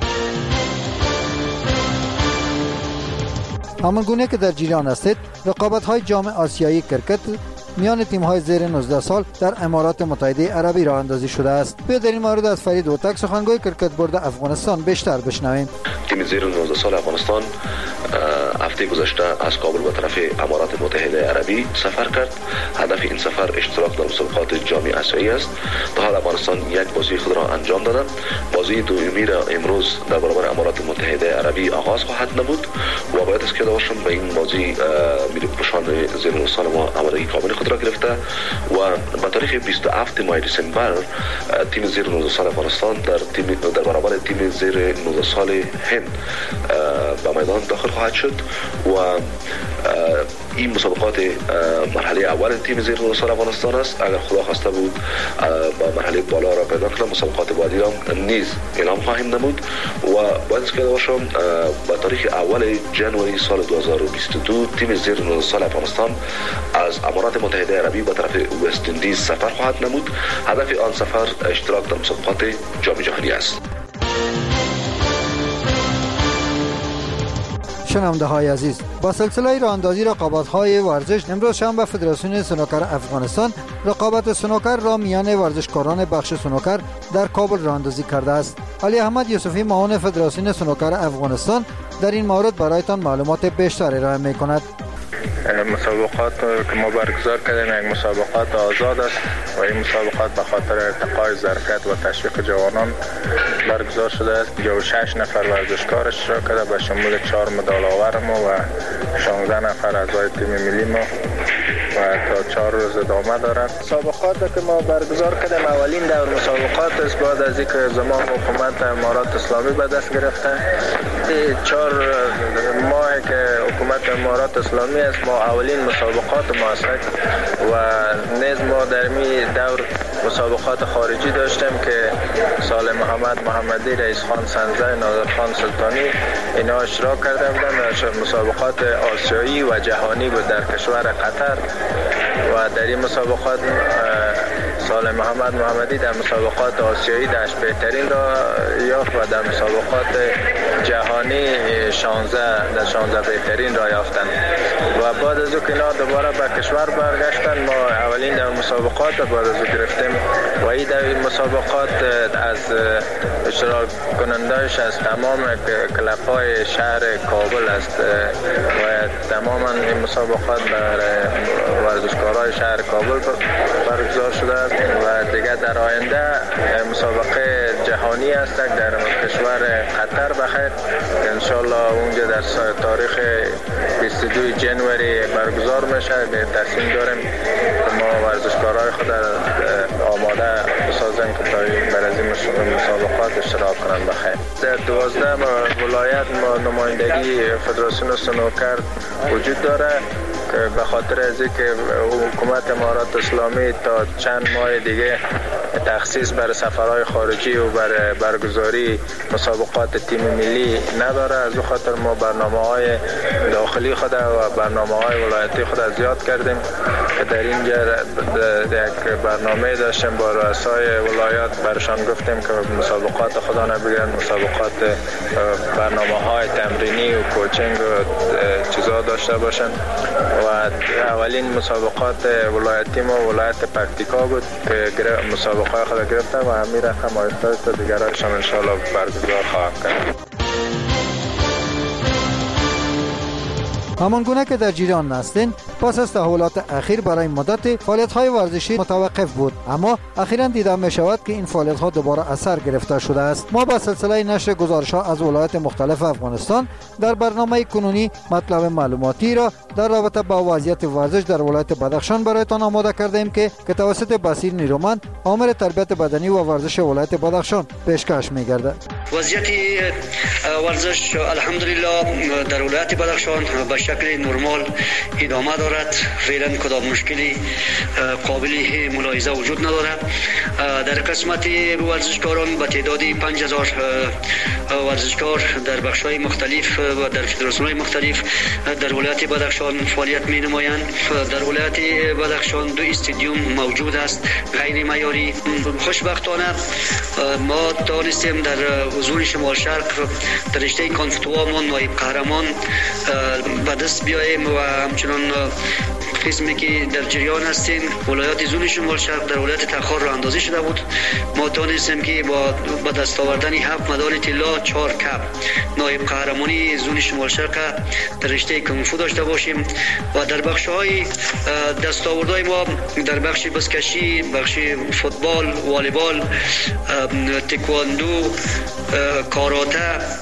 همانگونه که در جریان است، رقابت‌های جام آسیایی کرکت میان تیم‌های زیر 19 سال در امارات متحده عربی راه اندازی شده است. بیایید در این مورد از فرید هوتک سخنگوی کرکت بورد افغانستان بیشتر بشنویم. تیم زیر 19 سال افغانستان هفته گذشته از کابل به طرف امارات متحده عربی سفر کرد. هدف این سفر اشتراک در مسابقات جام آسیایی است. تا حال افغانستان یک بازی خود را انجام داده. بازی دومی را امروز در برابر امارات متحده عربی آغاز خواهد نمود و باید است که داشتم به این بازی میلی‌پوشان زیر 19 سال ما آمادگی کامل خود را گرفته و به تاریخ 27 ماه دسامبر تیم زیر 19 سال افغانستان در برابر تیم زیر 19 سال هند به میدان داخل خواهد شد و این مسابقات مرحله اول تیم زیر 19 سال افغانستان است. اگر خدا خواسته بود با مرحله بالا را پیدا کنم مسابقات بعدی را نیز اعلام خواهیم نمود و باید است که باشم با تاریخ اول ژانویه سال 2022 تیم زیر 19 سال افغانستان از امارات متحده عربی به طرف وست اندیز سفر خواهد نمود. هدف آن سفر اشتراک در مسابقات جام جهانی است. شنونده های عزیز، با سلسله راه‌اندازی رقابت‌های ورزش امروز شنبه فدراسیون سنوکر افغانستان رقابت سنوکر را میان ورزشکاران بخش سنوکر در کابل راه‌اندازی کرده است. علی احمد یوسفی معاون فدراسیون سنوکر افغانستان در این مورد برایتان معلومات بیشتر ارائه می‌کند. مسابقات که ما برگزار کردیم یک مسابقات آزاد است و این مسابقات به خاطر ارتقای ظرفیت و تشویق جوانان برگزار شده است. 6 نفر ورزشکار اشتراک کرده به شمول 4 مدال آور ما و 16 نفر اعضای تیم ملی ما و تا 4 روز ادامه دارد. مسابقات که ما برگزار کردیم اولین دور مسابقات است بعد از اینکه زمان حکومت امارات اسلامی به دست گرفته. 4 ماه که حکومت امارات اسلامی است ما اولین مسابقات ما است و نیز ما در می دور مسابقات خارجی داشتیم که سال محمدی، رئیس خان سنزه، نادر خان سلطانی اینا اشتراک کرده بودند در مسابقات آسیایی و جهانی بود در کشور قطر و در این مسابقات سال محمدی در مسابقات آسیایی داشت بهترین را یافت و در مسابقات جهانی 16 بهترین را یافتند و بعد از اینکه اینا دوباره به کشور برگشتن ما اولین در مسابقات بعد از گرفتیم و این در مسابقات از اشتراک کنندهش از تمام کلب‌های شهر کابل است و تماما این مسابقات در ورزشکارای شهر کابل برگزار شده است و دیگه در آینده مسابقه جهانی است در کشور قطر بخیر که انشالله اونجا در تاریخ 22 ژانویه برگزار میشه. تصمیم داریم که ما ورزشکارای خود آماده بسازیم که بر از این مسابقات اشتراک کنند بخیر. در 12 ولایت ما نمایندگی فدراسیون سنوکر وجود داره که به خاطر از اینکه حکومت امارات اسلامی تا چند ماه دیگه تخصیص برای سفرهای خارجی و برای برگزاری مسابقات تیم ملی نداره، از اون خاطر ما برنامه‌های داخلی خود و برنامه‌های ولایتی خود زیاد کردیم که در اینجا یک برنامه داشتیم با رؤسای ولایات، برشان گفتیم که مسابقات خدا نبگیرن، مسابقات برنامه‌های تمرینی و کوچینگ و چیزا داشته باشن و اولین مسابقات ولایتی ما ولایت پکتیکا بود که مسابقه خود گرفتن و همین رقم آیسته دیگرشان انشاءالله برگزار خواهد کرد. همان گونه که در جریان هستین، پس از تحولات اخیر برای مدت فعالیت‌های ورزشی متوقف بود، اما اخیراً دیده می‌شود که این فعالیت‌ها دوباره اثر گرفته شده است. ما با سلسله نشر گزارش‌ها از ولایات مختلف افغانستان در برنامه کنونی مطلب معلوماتی را در رابطه با وضعیت ورزش در ولایت بدخشان برایتان آماده کردیم که توسط بصیر نیرومند، آمر تربیت بدنی و ورزش ولایت بدخشان پیشکش می‌گردد. وضعیت ورزش الحمدلله در ولایت بدخشان به شکل نرمال ادامه دارد. فعلا کدام مشکلی قابل ملاحظه وجود ندارد. در قسمت ورزشکاران به تعداد 5000 ورزشکار در بخش‌های مختلف و در فدراسیون‌های مختلف در ولایت بدخشان فعالیت می‌نمایند. در ولایت بدخشان 2 استادیوم موجود است غیر معیاری. خوشبختانه ما توانستیم در زون شمال شرق در رشته کانفتوامون نایب قهرمان به دست بیاییم و همچنان قسمی که در جریان هستیم ولایت زون شمال شرق در ولایت تخار را اندازی شده بود. ما توانستیم که با دست آوردن 7 مدال طلا 4 کپ نایب قهرمانی زون شمال شرق در رشته کنفو داشته باشیم و در بخش‌های دستاوردهای ما در بخش بسکشی، بخش فوتبال، والیبال، تکواندو، کاراته،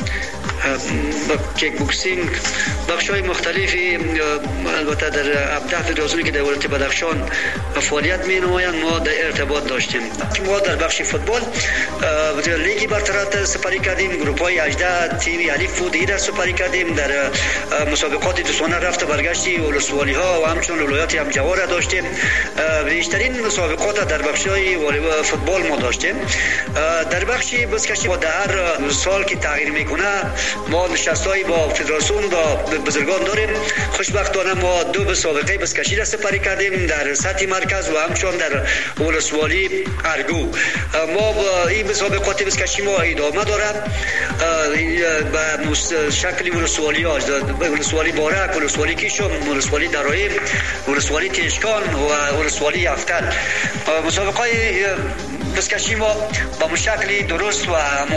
کیک بوکسینگ، بخش‌های مختلفی البته در 17 فدراسیونی که در ولایت بدخشان فعالیت می‌نمایند ما در ارتباط داشتیم. ما در بخش فوتبال لیگ برتر سپری کردیم، گروه‌های 18 تیم الف و دیگر سپری کردیم. در مسابقات دوستانه رفت برگشتی ولسوالی‌ها و همچنین ولایت همجوار داشتیم. بیشترین مسابقات در بخش‌های فوتبال ما داشتیم. در بخش بسکشی با در سال که تغییر می‌کنه ما نشست‌های با فدراسیون با بزرگان داریم. خوشبختانه ما 2 مسابقه بسکشی را سپری کردیم در سطح مرکز و همچنین در ولسوالی ارگو. ما با این مسابقات بسکشی ما ادامه دارد به شکل ولسوالی‌ها، ولسوالی بارک، ولسوالی کیشم، ولسوالی درایم، ولسوالی تشکان و ولسوالی افتل. مسابقات بسکشی ما با شکلی درست و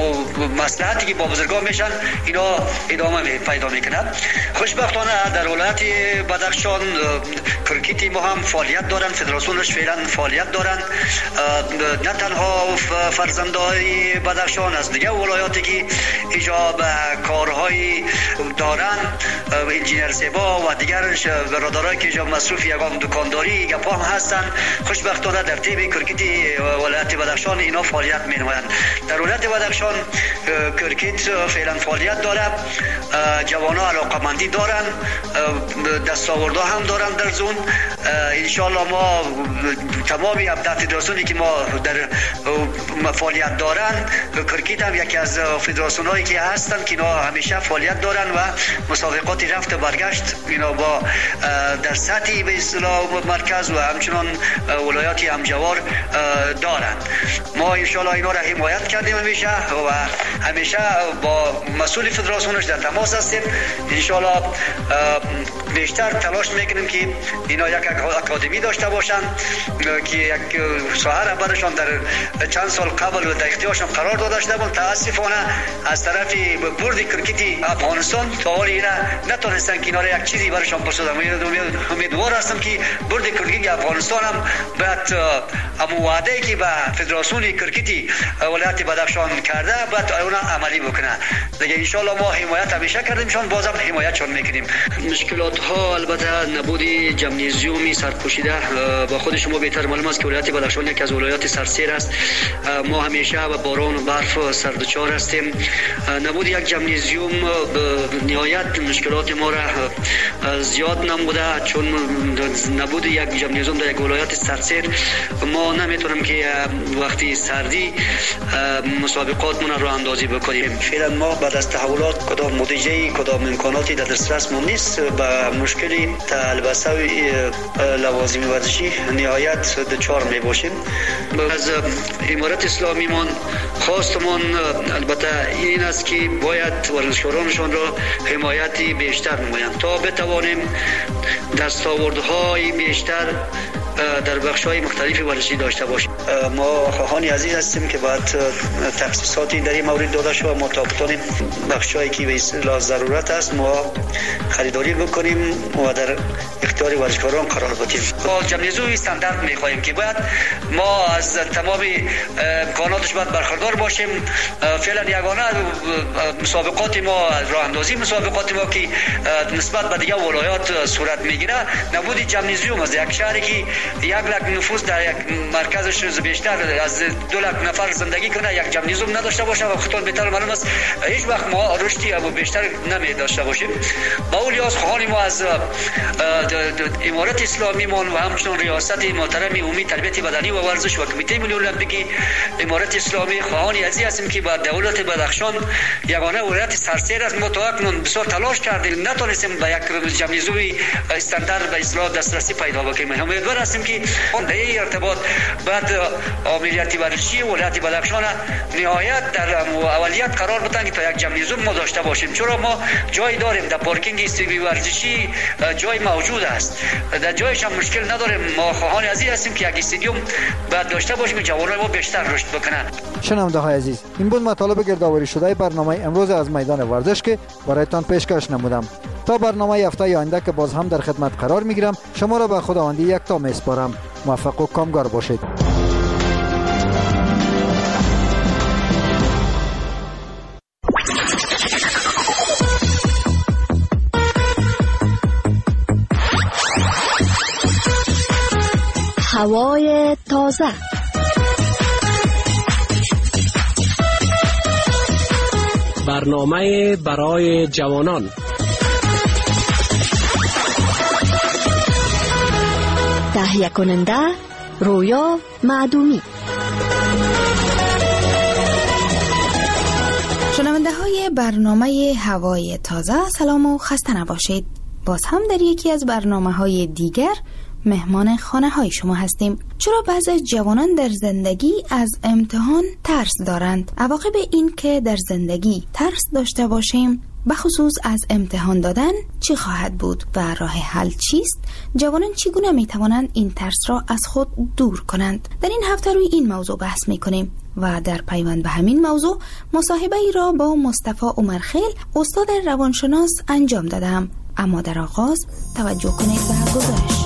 مصلحتی که با بزرگان میشن اینا ادامه پیدا میکنه. خوشبختانه در ولایت بدخشان کرکیتی ما هم فعالیت دارن، فدراسیونش فعلا فعالیت دارن. نه تنها فرزندای بدخشان از دیگه ولایاتی که اینجا به کارهای دارن، انجینر سبا و دیگر برادرایی که اینجا مصروف یگان دکانداری گپا هم هستن، خوشبختانه در تیم کرکیتی ولایت بدخشان اینا فعالیت می‌نمایند. در ولایت بدخشان کرکیت فعلا فعالیت داره، جوانان علاقمندی دارن، دستاوردها هم دارن در زون. ان شاء الله ما تمامی 17 فدراسیونی که ما در فعالیت دارن، کرکیت هم یکی از فدراسیونایی که هستن که اینا همیشه فعالیت دارن و مسابقات رفت و برگشت اینا با در سطح به اصطلاح مرکز و همچنان ولایات همجوار دارن. ما ان شاء الله اینا را حمایت کردیم همیشه و همیشه با مسئول فدراسیونش در تماس هستیم. ان شاء الله بیشتر تلاش میکنیم که اینا یک اکادمی داشته باشن که یک ساحه برشان در چند سال قبل و در اختیارشان قرار داده شده بود. متاسفانه از طرف بورد کرکتی افغانستان تا حال اینا نتونستن که اینا را یک چیزی برشان بسازن. امیدوار هستم که بورد کرکتی افغانستان هم بعد همون وعده که به فدراسیون کرکتی ولایت بدخشان کرده بعد اونا عملی بکنه. دیگه ان شاء الله ما حمایت همیشه کردیم، چون بازم حمایتشون میکنیم. مشکلات ها البته نبود جمنیزیومی سرپوشیده با خود شما بهتر معلوم است که ولایت بدخشان یکی از ولایات سرسیر است. ما همیشه با باران و برف سردچار هستیم. نبود یک جمنیزیوم نهایت مشکلات ما را زیاد نموده، چون نبود یک جمنیزیوم در یک ولایت سرسیر ما نمیتونیم که وقتی سردی مسابقاتمون رو اندازی بکنیم. فعلا ما بعد از تحولات کدام مدیجه کدام امکاناتی در دسترس ما نیست به مشکلی البسه و لوازم ورزشی نهایت دچار می باشیم. از امارت اسلامی من خواستمان البته این است که باید ورزشکارانشان را حمایتی بیشتر نمایند تا بتوانیم دستاوردهای بیشتر در بخش‌های مختلف ورزشی داشته باشیم. ما خواهان عزیز هستیم که باید تخصیصاتی در این مورد داده شود. ما تا بتوانیم بخش‌هایی که به اصطلاح ضرورت است ما خریداری بکنیم و در اختیار ورزشکاران قرار بدیم. با جمع‌ریزی استاندارد می‌خواهیم که باید ما از تمام امکاناتش باید برخوردار باشیم. فعلا یگانه مسابقات ما راه اندازی مسابقات ما که نسبت به دیگر ولایات صورت می‌گیره نبود جمع‌ریزی از یک شهری که 1 لک نفوس در یک مرکزش بیشتر از 2 لک نفر زندگی کنه یک جمع‌ریزی نداشته باشه و خودتون بهتر معلوم است هیچ وقت ما رشدی ابو بیشتر نمی داشته باشیم. با اون لحاظ خواهان ما از امارت اسلامی من و همچنین ریاست محترم امور تربیت بدنی و ورزش و کمیته ملی المپیک امارت اسلامی خواهان عزیز هستیم که با دولت بدخشان یگانه ولایت سرسیر است. ما تا اکنون بسیار تلاش کردیم نتونستیم به یک جمع‌ریزی استاندارد به اصلاح دسترسی پیدا بکنیم. امیدوار هستیم که در این ارتباط بعد عملیات ورزشی ولایت بدخشان نهایت در اولیت قرار بدن که تا یک جمع‌ریزی ما داشته باشیم. چرا ما جای داریم در پارکینگ استادیوم ورزشی جای موجود است، در جایش هم مشکل نداریم. ما خواهان عزیز هستیم که یک استادیوم باید داشته باشیم که جوانان ما بیشتر رشد بکنن. شنونده های عزیز، این بود مطالب گردآوری شده برنامه امروز از میدان ورزش که برایتان پیشکش نمودم. تا برنامه هفته آینده که باز هم در خدمت قرار میگیرم شما را به خداوندی یکتا میسپارم. موفق و کامگار باشید. هوای تازه، برنامه برای جوانان، تهیه کننده رویا معدومی. شنونده های برنامه هوای تازه، سلام و خسته نباشید. باز هم در یکی از برنامه های دیگر مهمان خانه های شما هستیم. چرا بعضی جوانان در زندگی از امتحان ترس دارند؟ عواقب این که در زندگی ترس داشته باشیم بخصوص از امتحان دادن چی خواهد بود و راه حل چیست؟ جوانان چگونه می توانند این ترس را از خود دور کنند؟ در این هفته روی این موضوع بحث می کنیم و در پیوند به همین موضوع مصاحبه ای را با مصطفی عمرخیل استاد روانشناس انجام دادم. اما در آغاز توجه کنید به گزارش.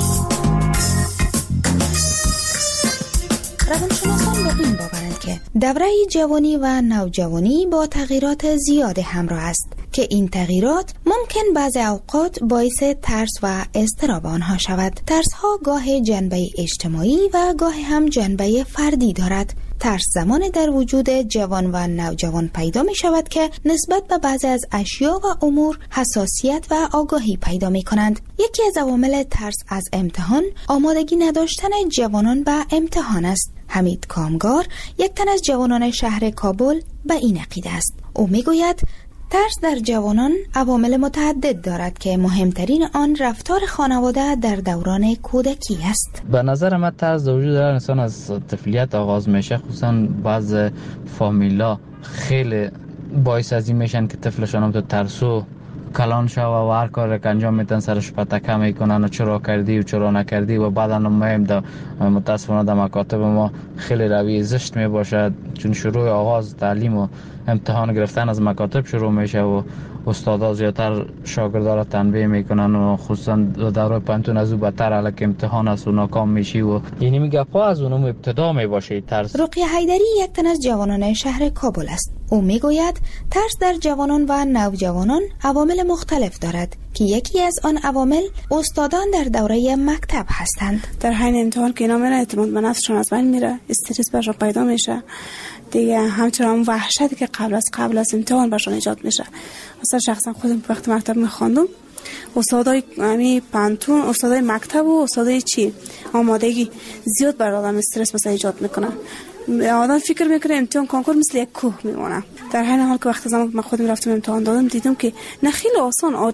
روانشناسان به این باورند که دوره جوانی و نوجوانی با تغییرات زیاد همراه است که این تغییرات ممکن بعضی اوقات باعث ترس و اضطراب آنها شود. ترس ها گاه جنبه اجتماعی و گاه هم جنبه فردی دارد. ترس زمان در وجود جوان و نوجوان پیدا می شود که نسبت به بعضی از اشیا و امور حساسیت و آگاهی پیدا می کنند. یکی از عوامل ترس از امتحان آمادگی نداشتن جوانان به امتحان است. حمید کامگار، یک تن از جوانان شهر کابل، به این عقیده است. او می گوید ترس در جوانان عوامل متعدد دارد که مهمترین آن رفتار خانواده در دوران کودکی است. به نظر من ترس در وجود هر انسان از طفولیت آغاز میشه. خصوصا بعض فامیلا خیلی باعث از این میشن که طفلشان هم تو ترسو کلان شوه و هر کار که انجام میتن سرش پتکه میکنن و چرا کردی و چرا نکردی و بعدا هم متاسفانه در مکاتب ما خیلی روی زشت میباشد، چون شروع آغاز تعلیم و امتحان گرفتن از مکاتب شروع میشه و استادا زیادتر شاگردا را تنبیه میکنن و خصوصا دوره پانتون از او بدتر الک امتحان است و ناکام میشی و یعنی میگه پا از اونم ابتدا میباشه ترس. رقیه حیدری یک تن از جوانان شهر کابل است. او میگوید ترس در جوانان و نوجوانان عوامل مختلف دارد که یکی از آن عوامل استادان در دوره مکتب هستند. در حین امتحان که اینا میره اعتماد به نفسشون از بین میره، استرس برشون پیدا میشه دیگه، همچنان وحشتی که قبل از امتحان برشون ایجاد میشه. مثلا شخصا خودم وقتی مکتب میخواندم استادای پانتون، استادای مکتب و استادای آمادگی زیاد بر آدم استرس مثلا ایجاد میکنه. آدم فکر میکنه امتحان کنکور مثل یک کوه میمونه، در حین حال که وقتی من خودم رفتم امتحان دادم دیدم که نه خیلی آسان عادی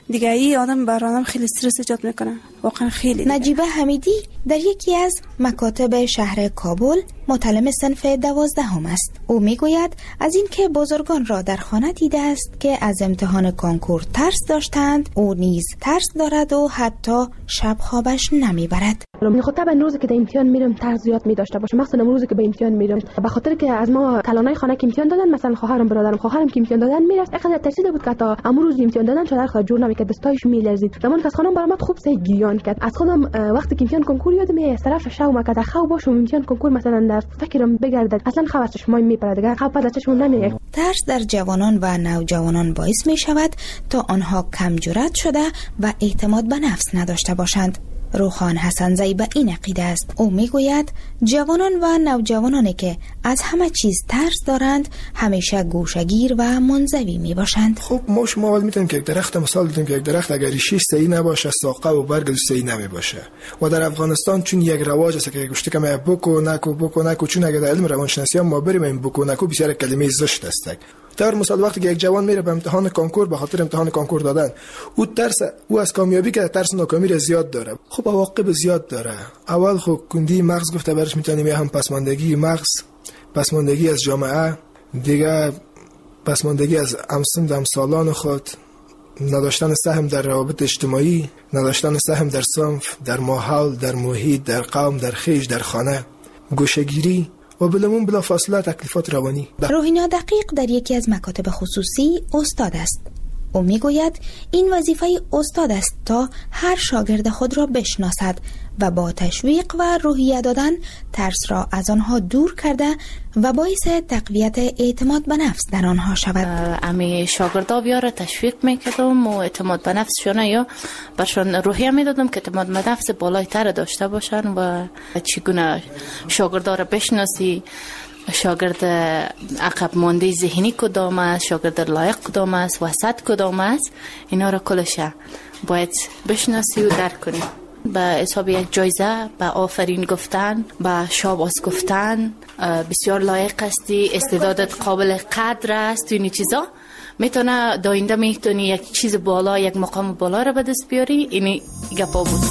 دیگه این آدم برادم خیلی استرس ایجاد میکنه واقعا خیلی. نجیبه حمیدی در یکی از مکاتب شهر کابل متعلم صنف 12 است. او میگوید از اینکه بزرگان را در خانه دیده است که از امتحان کنکور ترس داشتند، او نیز ترس دارد و حتی شب خوابش نمیبرد. خب طبعا روزی که در امتحان میرم ترس زیاد می داشته باشه، مثلا روزی که به امتحان میرم به خاطر که از ما کلانای خانه که امتحان دادن، مثلا خواهرم برادرم خواهرم که امتحان دادن میرفت اینقدر ترسیده بود که تا امروز امتحان دادن شده خود جور نمیکرد، دستایش میلرزید. زمان که از خانم برآمد خوب سه گریان کرد. از خودم وقتی که امتحان کنکور یادم از طرف شوم که در خواب باشم امتحان کنکور مثلا در فکرم بگردد اصلا خبر چشم میپره دیگه خواب پس چشم نمیاد. ترس در جوانان و نوجوانان باعث می شود تا آنها کم جرأت شده و اعتماد به نفس نداشته باشند. روخان حسنزی به این عقیده است. او میگوید جوانان و نوجوانانی که از همه چیز ترس دارند همیشه گوشه‌گیر و منزوی می باشند. خب ما شما اول میتونیم که یک درخت مثال بزنیم که یک درخت اگر ریشش صحیح نباشه ساقه و برگ صحیح نمی باشه. و در افغانستان چون یک رواج است که گوشت که ما بکو نکو چون اگر در علم روانشناسی ما بریم این بکو نکو بسیار کلمه زشت است. در مثال وقتی که یک جوان میره به امتحان کنکور به خاطر امتحان کنکور دادن، او از کامیابی که ترس ناکامی را زیاد داره. خب عواقب زیاد داره. اول خب کندی مغز گفته برش میتونیم هم پسماندگی مغز، پسماندگی از جامعه، دیگه پسماندگی از همسالان خود، نداشتن سهم در روابط اجتماعی، نداشتن سهم در صنف، در ماحول، در محیط، در قوم، در خیش، در خانه، گوشه‌گیری و بلمون بلا فاصله تکلیفات روانی. روحینا دقیق در یکی از مکاتب خصوصی استاد است. او میگوید این وظیفه استاد است تا هر شاگرد خود را بشناسد و با تشویق و روحیه دادن ترس را از آنها دور کرده و باعث تقویت اعتماد به نفس در آنها شود. امی شاگردا بیاره تشویق میکردم و اعتماد به نفسشون یا برشان روحیه میدادم که اعتماد به نفس بالایتر داشته باشن و چگونه شاگردا را بشناسی، شاگرد عقب مانده ذهنی کدام است، شاگرد لایق کدام است، وسط کدام است، اینا را کلش باید بشناسی و درک کنی. به حساب یک جایزه، به آفرین گفتن، به شاباس گفتن، بسیار لایق هستی، استعدادت قابل قدر است، اینی چیزا میتونه داینده میتونی یک چیز بالا، یک مقام بالا را به دست بیاری. اینی گپا بود.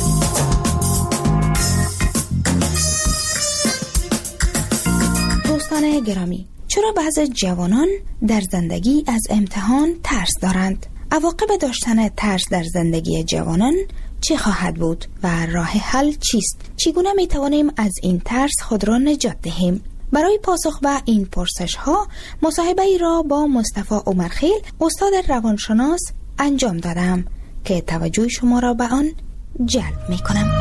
دوستان گرامی، چرا بعض جوانان در زندگی از امتحان ترس دارند؟ عواقب داشتن ترس در زندگی جوانان چه خواهد بود و راه حل چیست؟ چگونه می توانیم از این ترس خود را نجات دهیم؟ برای پاسخ به این پرسش ها مصاحبه ای را با مصطفی عمرخیل استاد روانشناس انجام دادم که توجه شما را به آن جلب می کنم.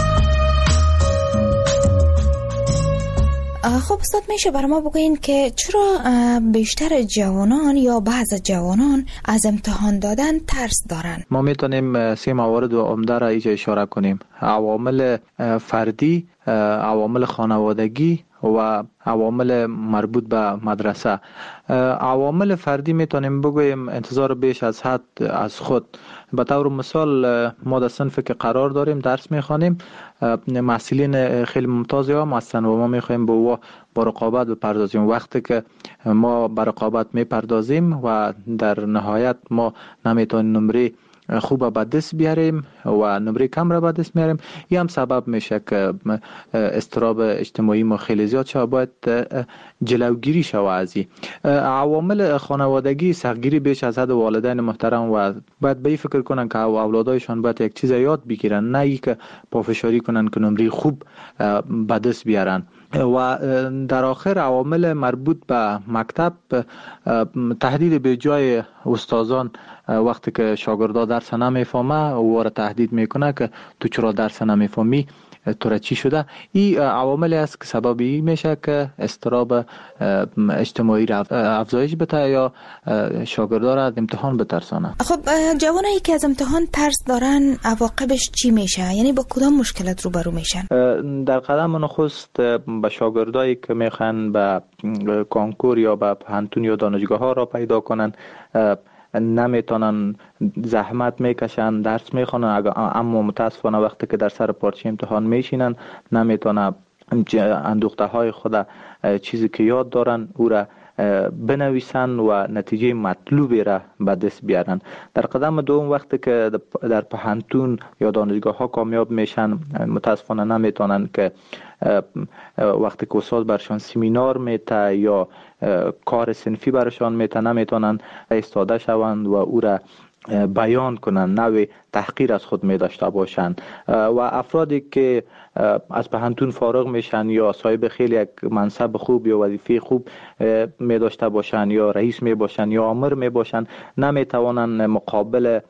خب استاد میشه برای ما بگوین که چرا بیشتر جوانان یا بعض جوانان از امتحان دادن ترس دارن؟ ما میتونیم 3 موارد و عمده را اینجا اشاره کنیم: عوامل فردی، عوامل خانوادگی و عوامل مربوط به مدرسه. عوامل فردی میتونیم بگویم انتظار بیش از حد از خود. به طور مثال ما در صنفی که قرار داریم درس میخوانیم، محصلین خیلی ممتازی هم هستن و ما میخوایم با رقابت بپردازیم. وقتی که ما به رقابت میپردازیم و در نهایت ما نمیتونیم نمره خوب به دست بیاریم و نمره کم را به دست میاریم، این هم سبب میشه که اضطراب اجتماعی ما خیلی زیاد شده. باید جلوگیری شود از این. عوامل خانوادگی، سختگیری بیش از حد والدین محترم و باید به این فکر کنن که اولادایشان باید یک چیز یاد بگیرن، نه ای که پافشاری کنن که نمره خوب به دست بیارن. و در آخر عوامل مربوط به مکتب، تهدید به جای استادان وقتی که شاگردا درس نمیفهمه او را تهدید میکنه که تو چرا درس نمیفهمی، تو را چی شده. این عواملی است که سبب این میشه که اضطراب اجتماعی را افزایش بده یا شاگردا را از امتحان بترسانه. خب جوانایی که از امتحان ترس دارن عواقبش چی میشه؟ یعنی با کدام مشکلات روبرو میشن؟ در قدم نخست به شاگردایی که میخوان به کنکور یا به پانتون یا دانشگاه ها را پیدا کنن، نمیتونن، زحمت میکشن، درس میخونن، اما متاسفانه وقتی که در سر پارچه امتحان میشینن نمیتونن اندوخته های خود چیزی که یاد دارن او را بنویسن و نتیجه مطلوبی را به دست بیارن. در قدم دوم وقتی که در پوهنتون یا دانشگاه ها کامیاب میشن، متاسفانه نمیتونن که وقتی که استاد برشان سمینار میته یا کار صنفی برشان میته نمیتونن ایستاده شوند و او را بیان کنن، نوع تحقیر از خود می داشته باشند. و افرادی که از پوهنتون فارغ میشن یا صاحب خیلی یک منصب خوب یا وظیفه خوب می داشته باشند یا رئیس می باشند یا آمر می باشند، نمی توانند مقابل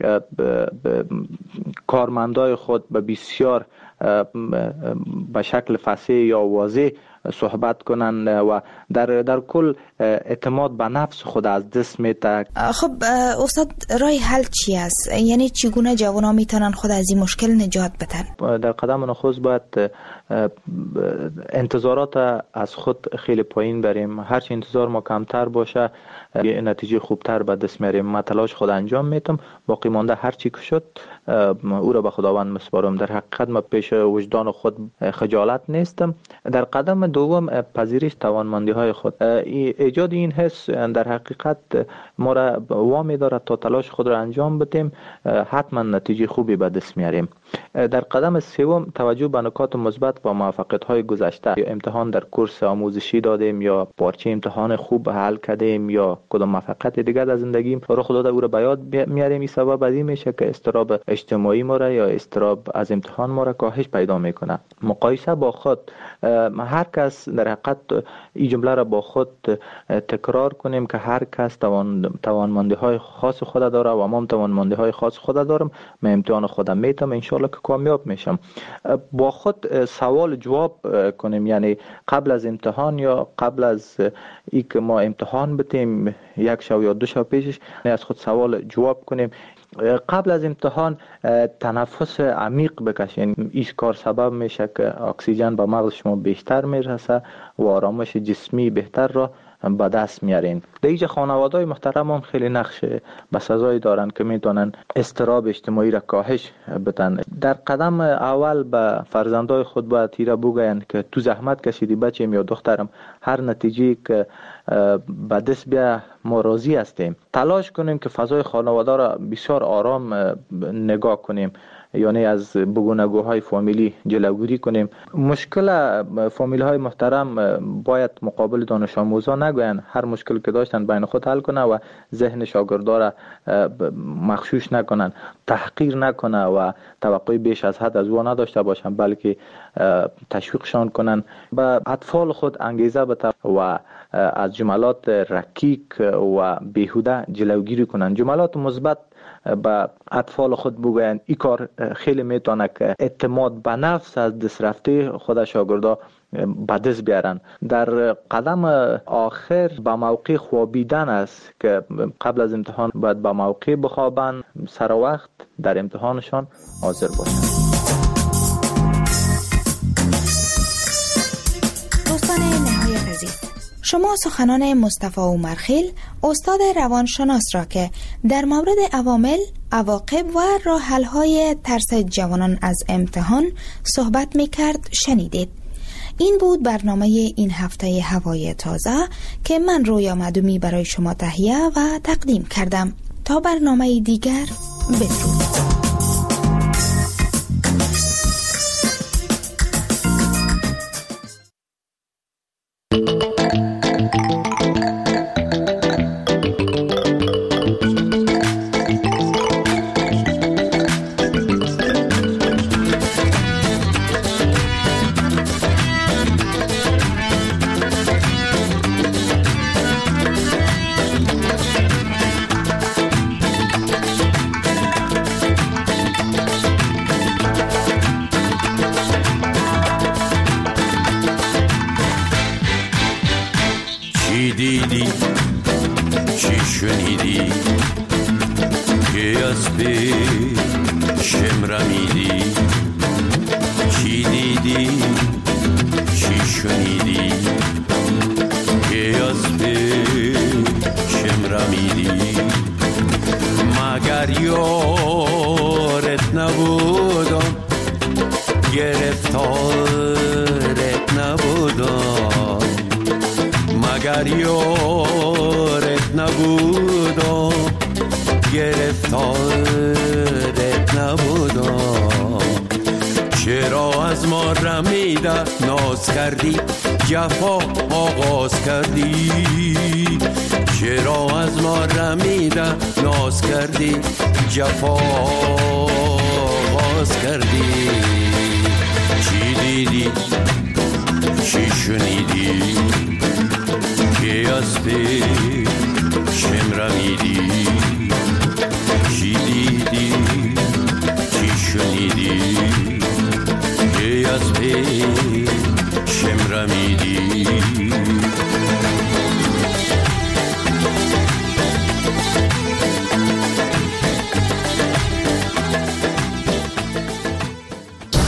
کارمندای خود به بسیار به شکل فصیح یا واضح صحبت کنند و در کل اعتماد به نفس خود از دست میده. خب استاد، راه حل چی است؟ یعنی چگونه جوانان میتونن خود از این مشکل نجات بدن؟ در قدم نخست باید انتظارات از خود خیلی پایین بریم. هرچی انتظار ما کمتر باشه نتیجه خوبتر به دست میاریم. من تلاش خود انجام میتم، باقی مانده هرچی که شد او را به خداوند مسپارم. در حقیقت ما پیش وجدان خود خجالت نیستم. در قدم دوم پذیرش توانمندی های خود. ایجاد این حس در حقیقت ما را وامی دارد تا تلاش خود را انجام بدیم، حتما نتیجه خوبی به دست میاریم. در قدم سوم توجه به نکات مثبت و موفقیت های گذشته. یا امتحان در کورس آموزشی دادیم یا پارچه امتحان خوب حل کردیم یا کدام موفقیت دیگر در زندگیم رخ داده، او را به یاد میاریم. این سبب از این میشه که اضطراب اجتماعی ما را یا اضطراب از امتحان ما را کاهش پیدا میکنه. مقایسه با خود، هر کس در حقیقت این جمله را با خود تکرار کنیم که هر کس توانمندی های خاص خود داره و ما توانمندی های خاص خود دارم. من امتحان خودم میتم، ان شاء الله که کامیاب میشم. با خود سوال جواب کنیم، یعنی قبل از امتحان یا قبل از ای که ما امتحان بتیم یک شب یا دو شب پیشش از خود سوال جواب کنیم. قبل از امتحان تنفس عمیق بکشین. این کار سبب میشه که اکسیژن به مغز شما بیشتر میرسه و آرامش جسمی بهتر را به دست میارین. در اینجا خانواده‌های محترم خیلی نقش بسزایی دارن که میتونن اضطراب اجتماعی را کاهش بدن. در قدم اول به فرزندای خود باید تیره بگوین که تو زحمت کشیدی بچه‌م یا دخترم، هر نتیجه که به دست بیا ما راضی هستیم. تلاش کنیم که فضای خانواده را بسیار آرام نگاه کنیم، یعنی از بگونگوهای فامیلی جلوگیری کنیم. مشکل فامیلی های محترم باید مقابل دانش آموزان نگوین، هر مشکل که داشتن بین خود حل کنه و ذهن شاگردا را مغشوش نکنن، تحقیر نکنه و توقع بیش از حد از او نداشته باشن، بلکه تشویقشان کنن، به اطفال خود انگیزه بده و از جملات رکیک و بیهوده جلوگیری کنن. جملات مثبت به اطفال خود بگوین. این کار خیلی میتونه که اعتماد به نفس از دست رفته خود شاگردا به دست بیارن. در قدم آخر به موقع خوابیدن است که قبل از امتحان باید به موقع بخوابن، سر وقت در امتحانشان حاضر باشن. دوستان نهایت عزیز، شما سخنان مصطفی عمرخیل، استاد روانشناس را که در مورد عوامل، عواقب و راه حل‌های ترس جوانان از امتحان صحبت می‌کرد شنیدید. این بود برنامه این هفته هوای تازه که من رویا مدومی برای شما تهیه و تقدیم کردم. تا برنامه دیگر، بدرود. Mario گرفتارت نبودم، چرا از ما رمیده ناز کردی، جفا آغاز کردی، چرا از ما رمیده ناز کردی، جفا آغاز کردی. چی دیدی چی شنیدی که از پیشم رمیدی، چی دیدی چی شنیدی که از پیشم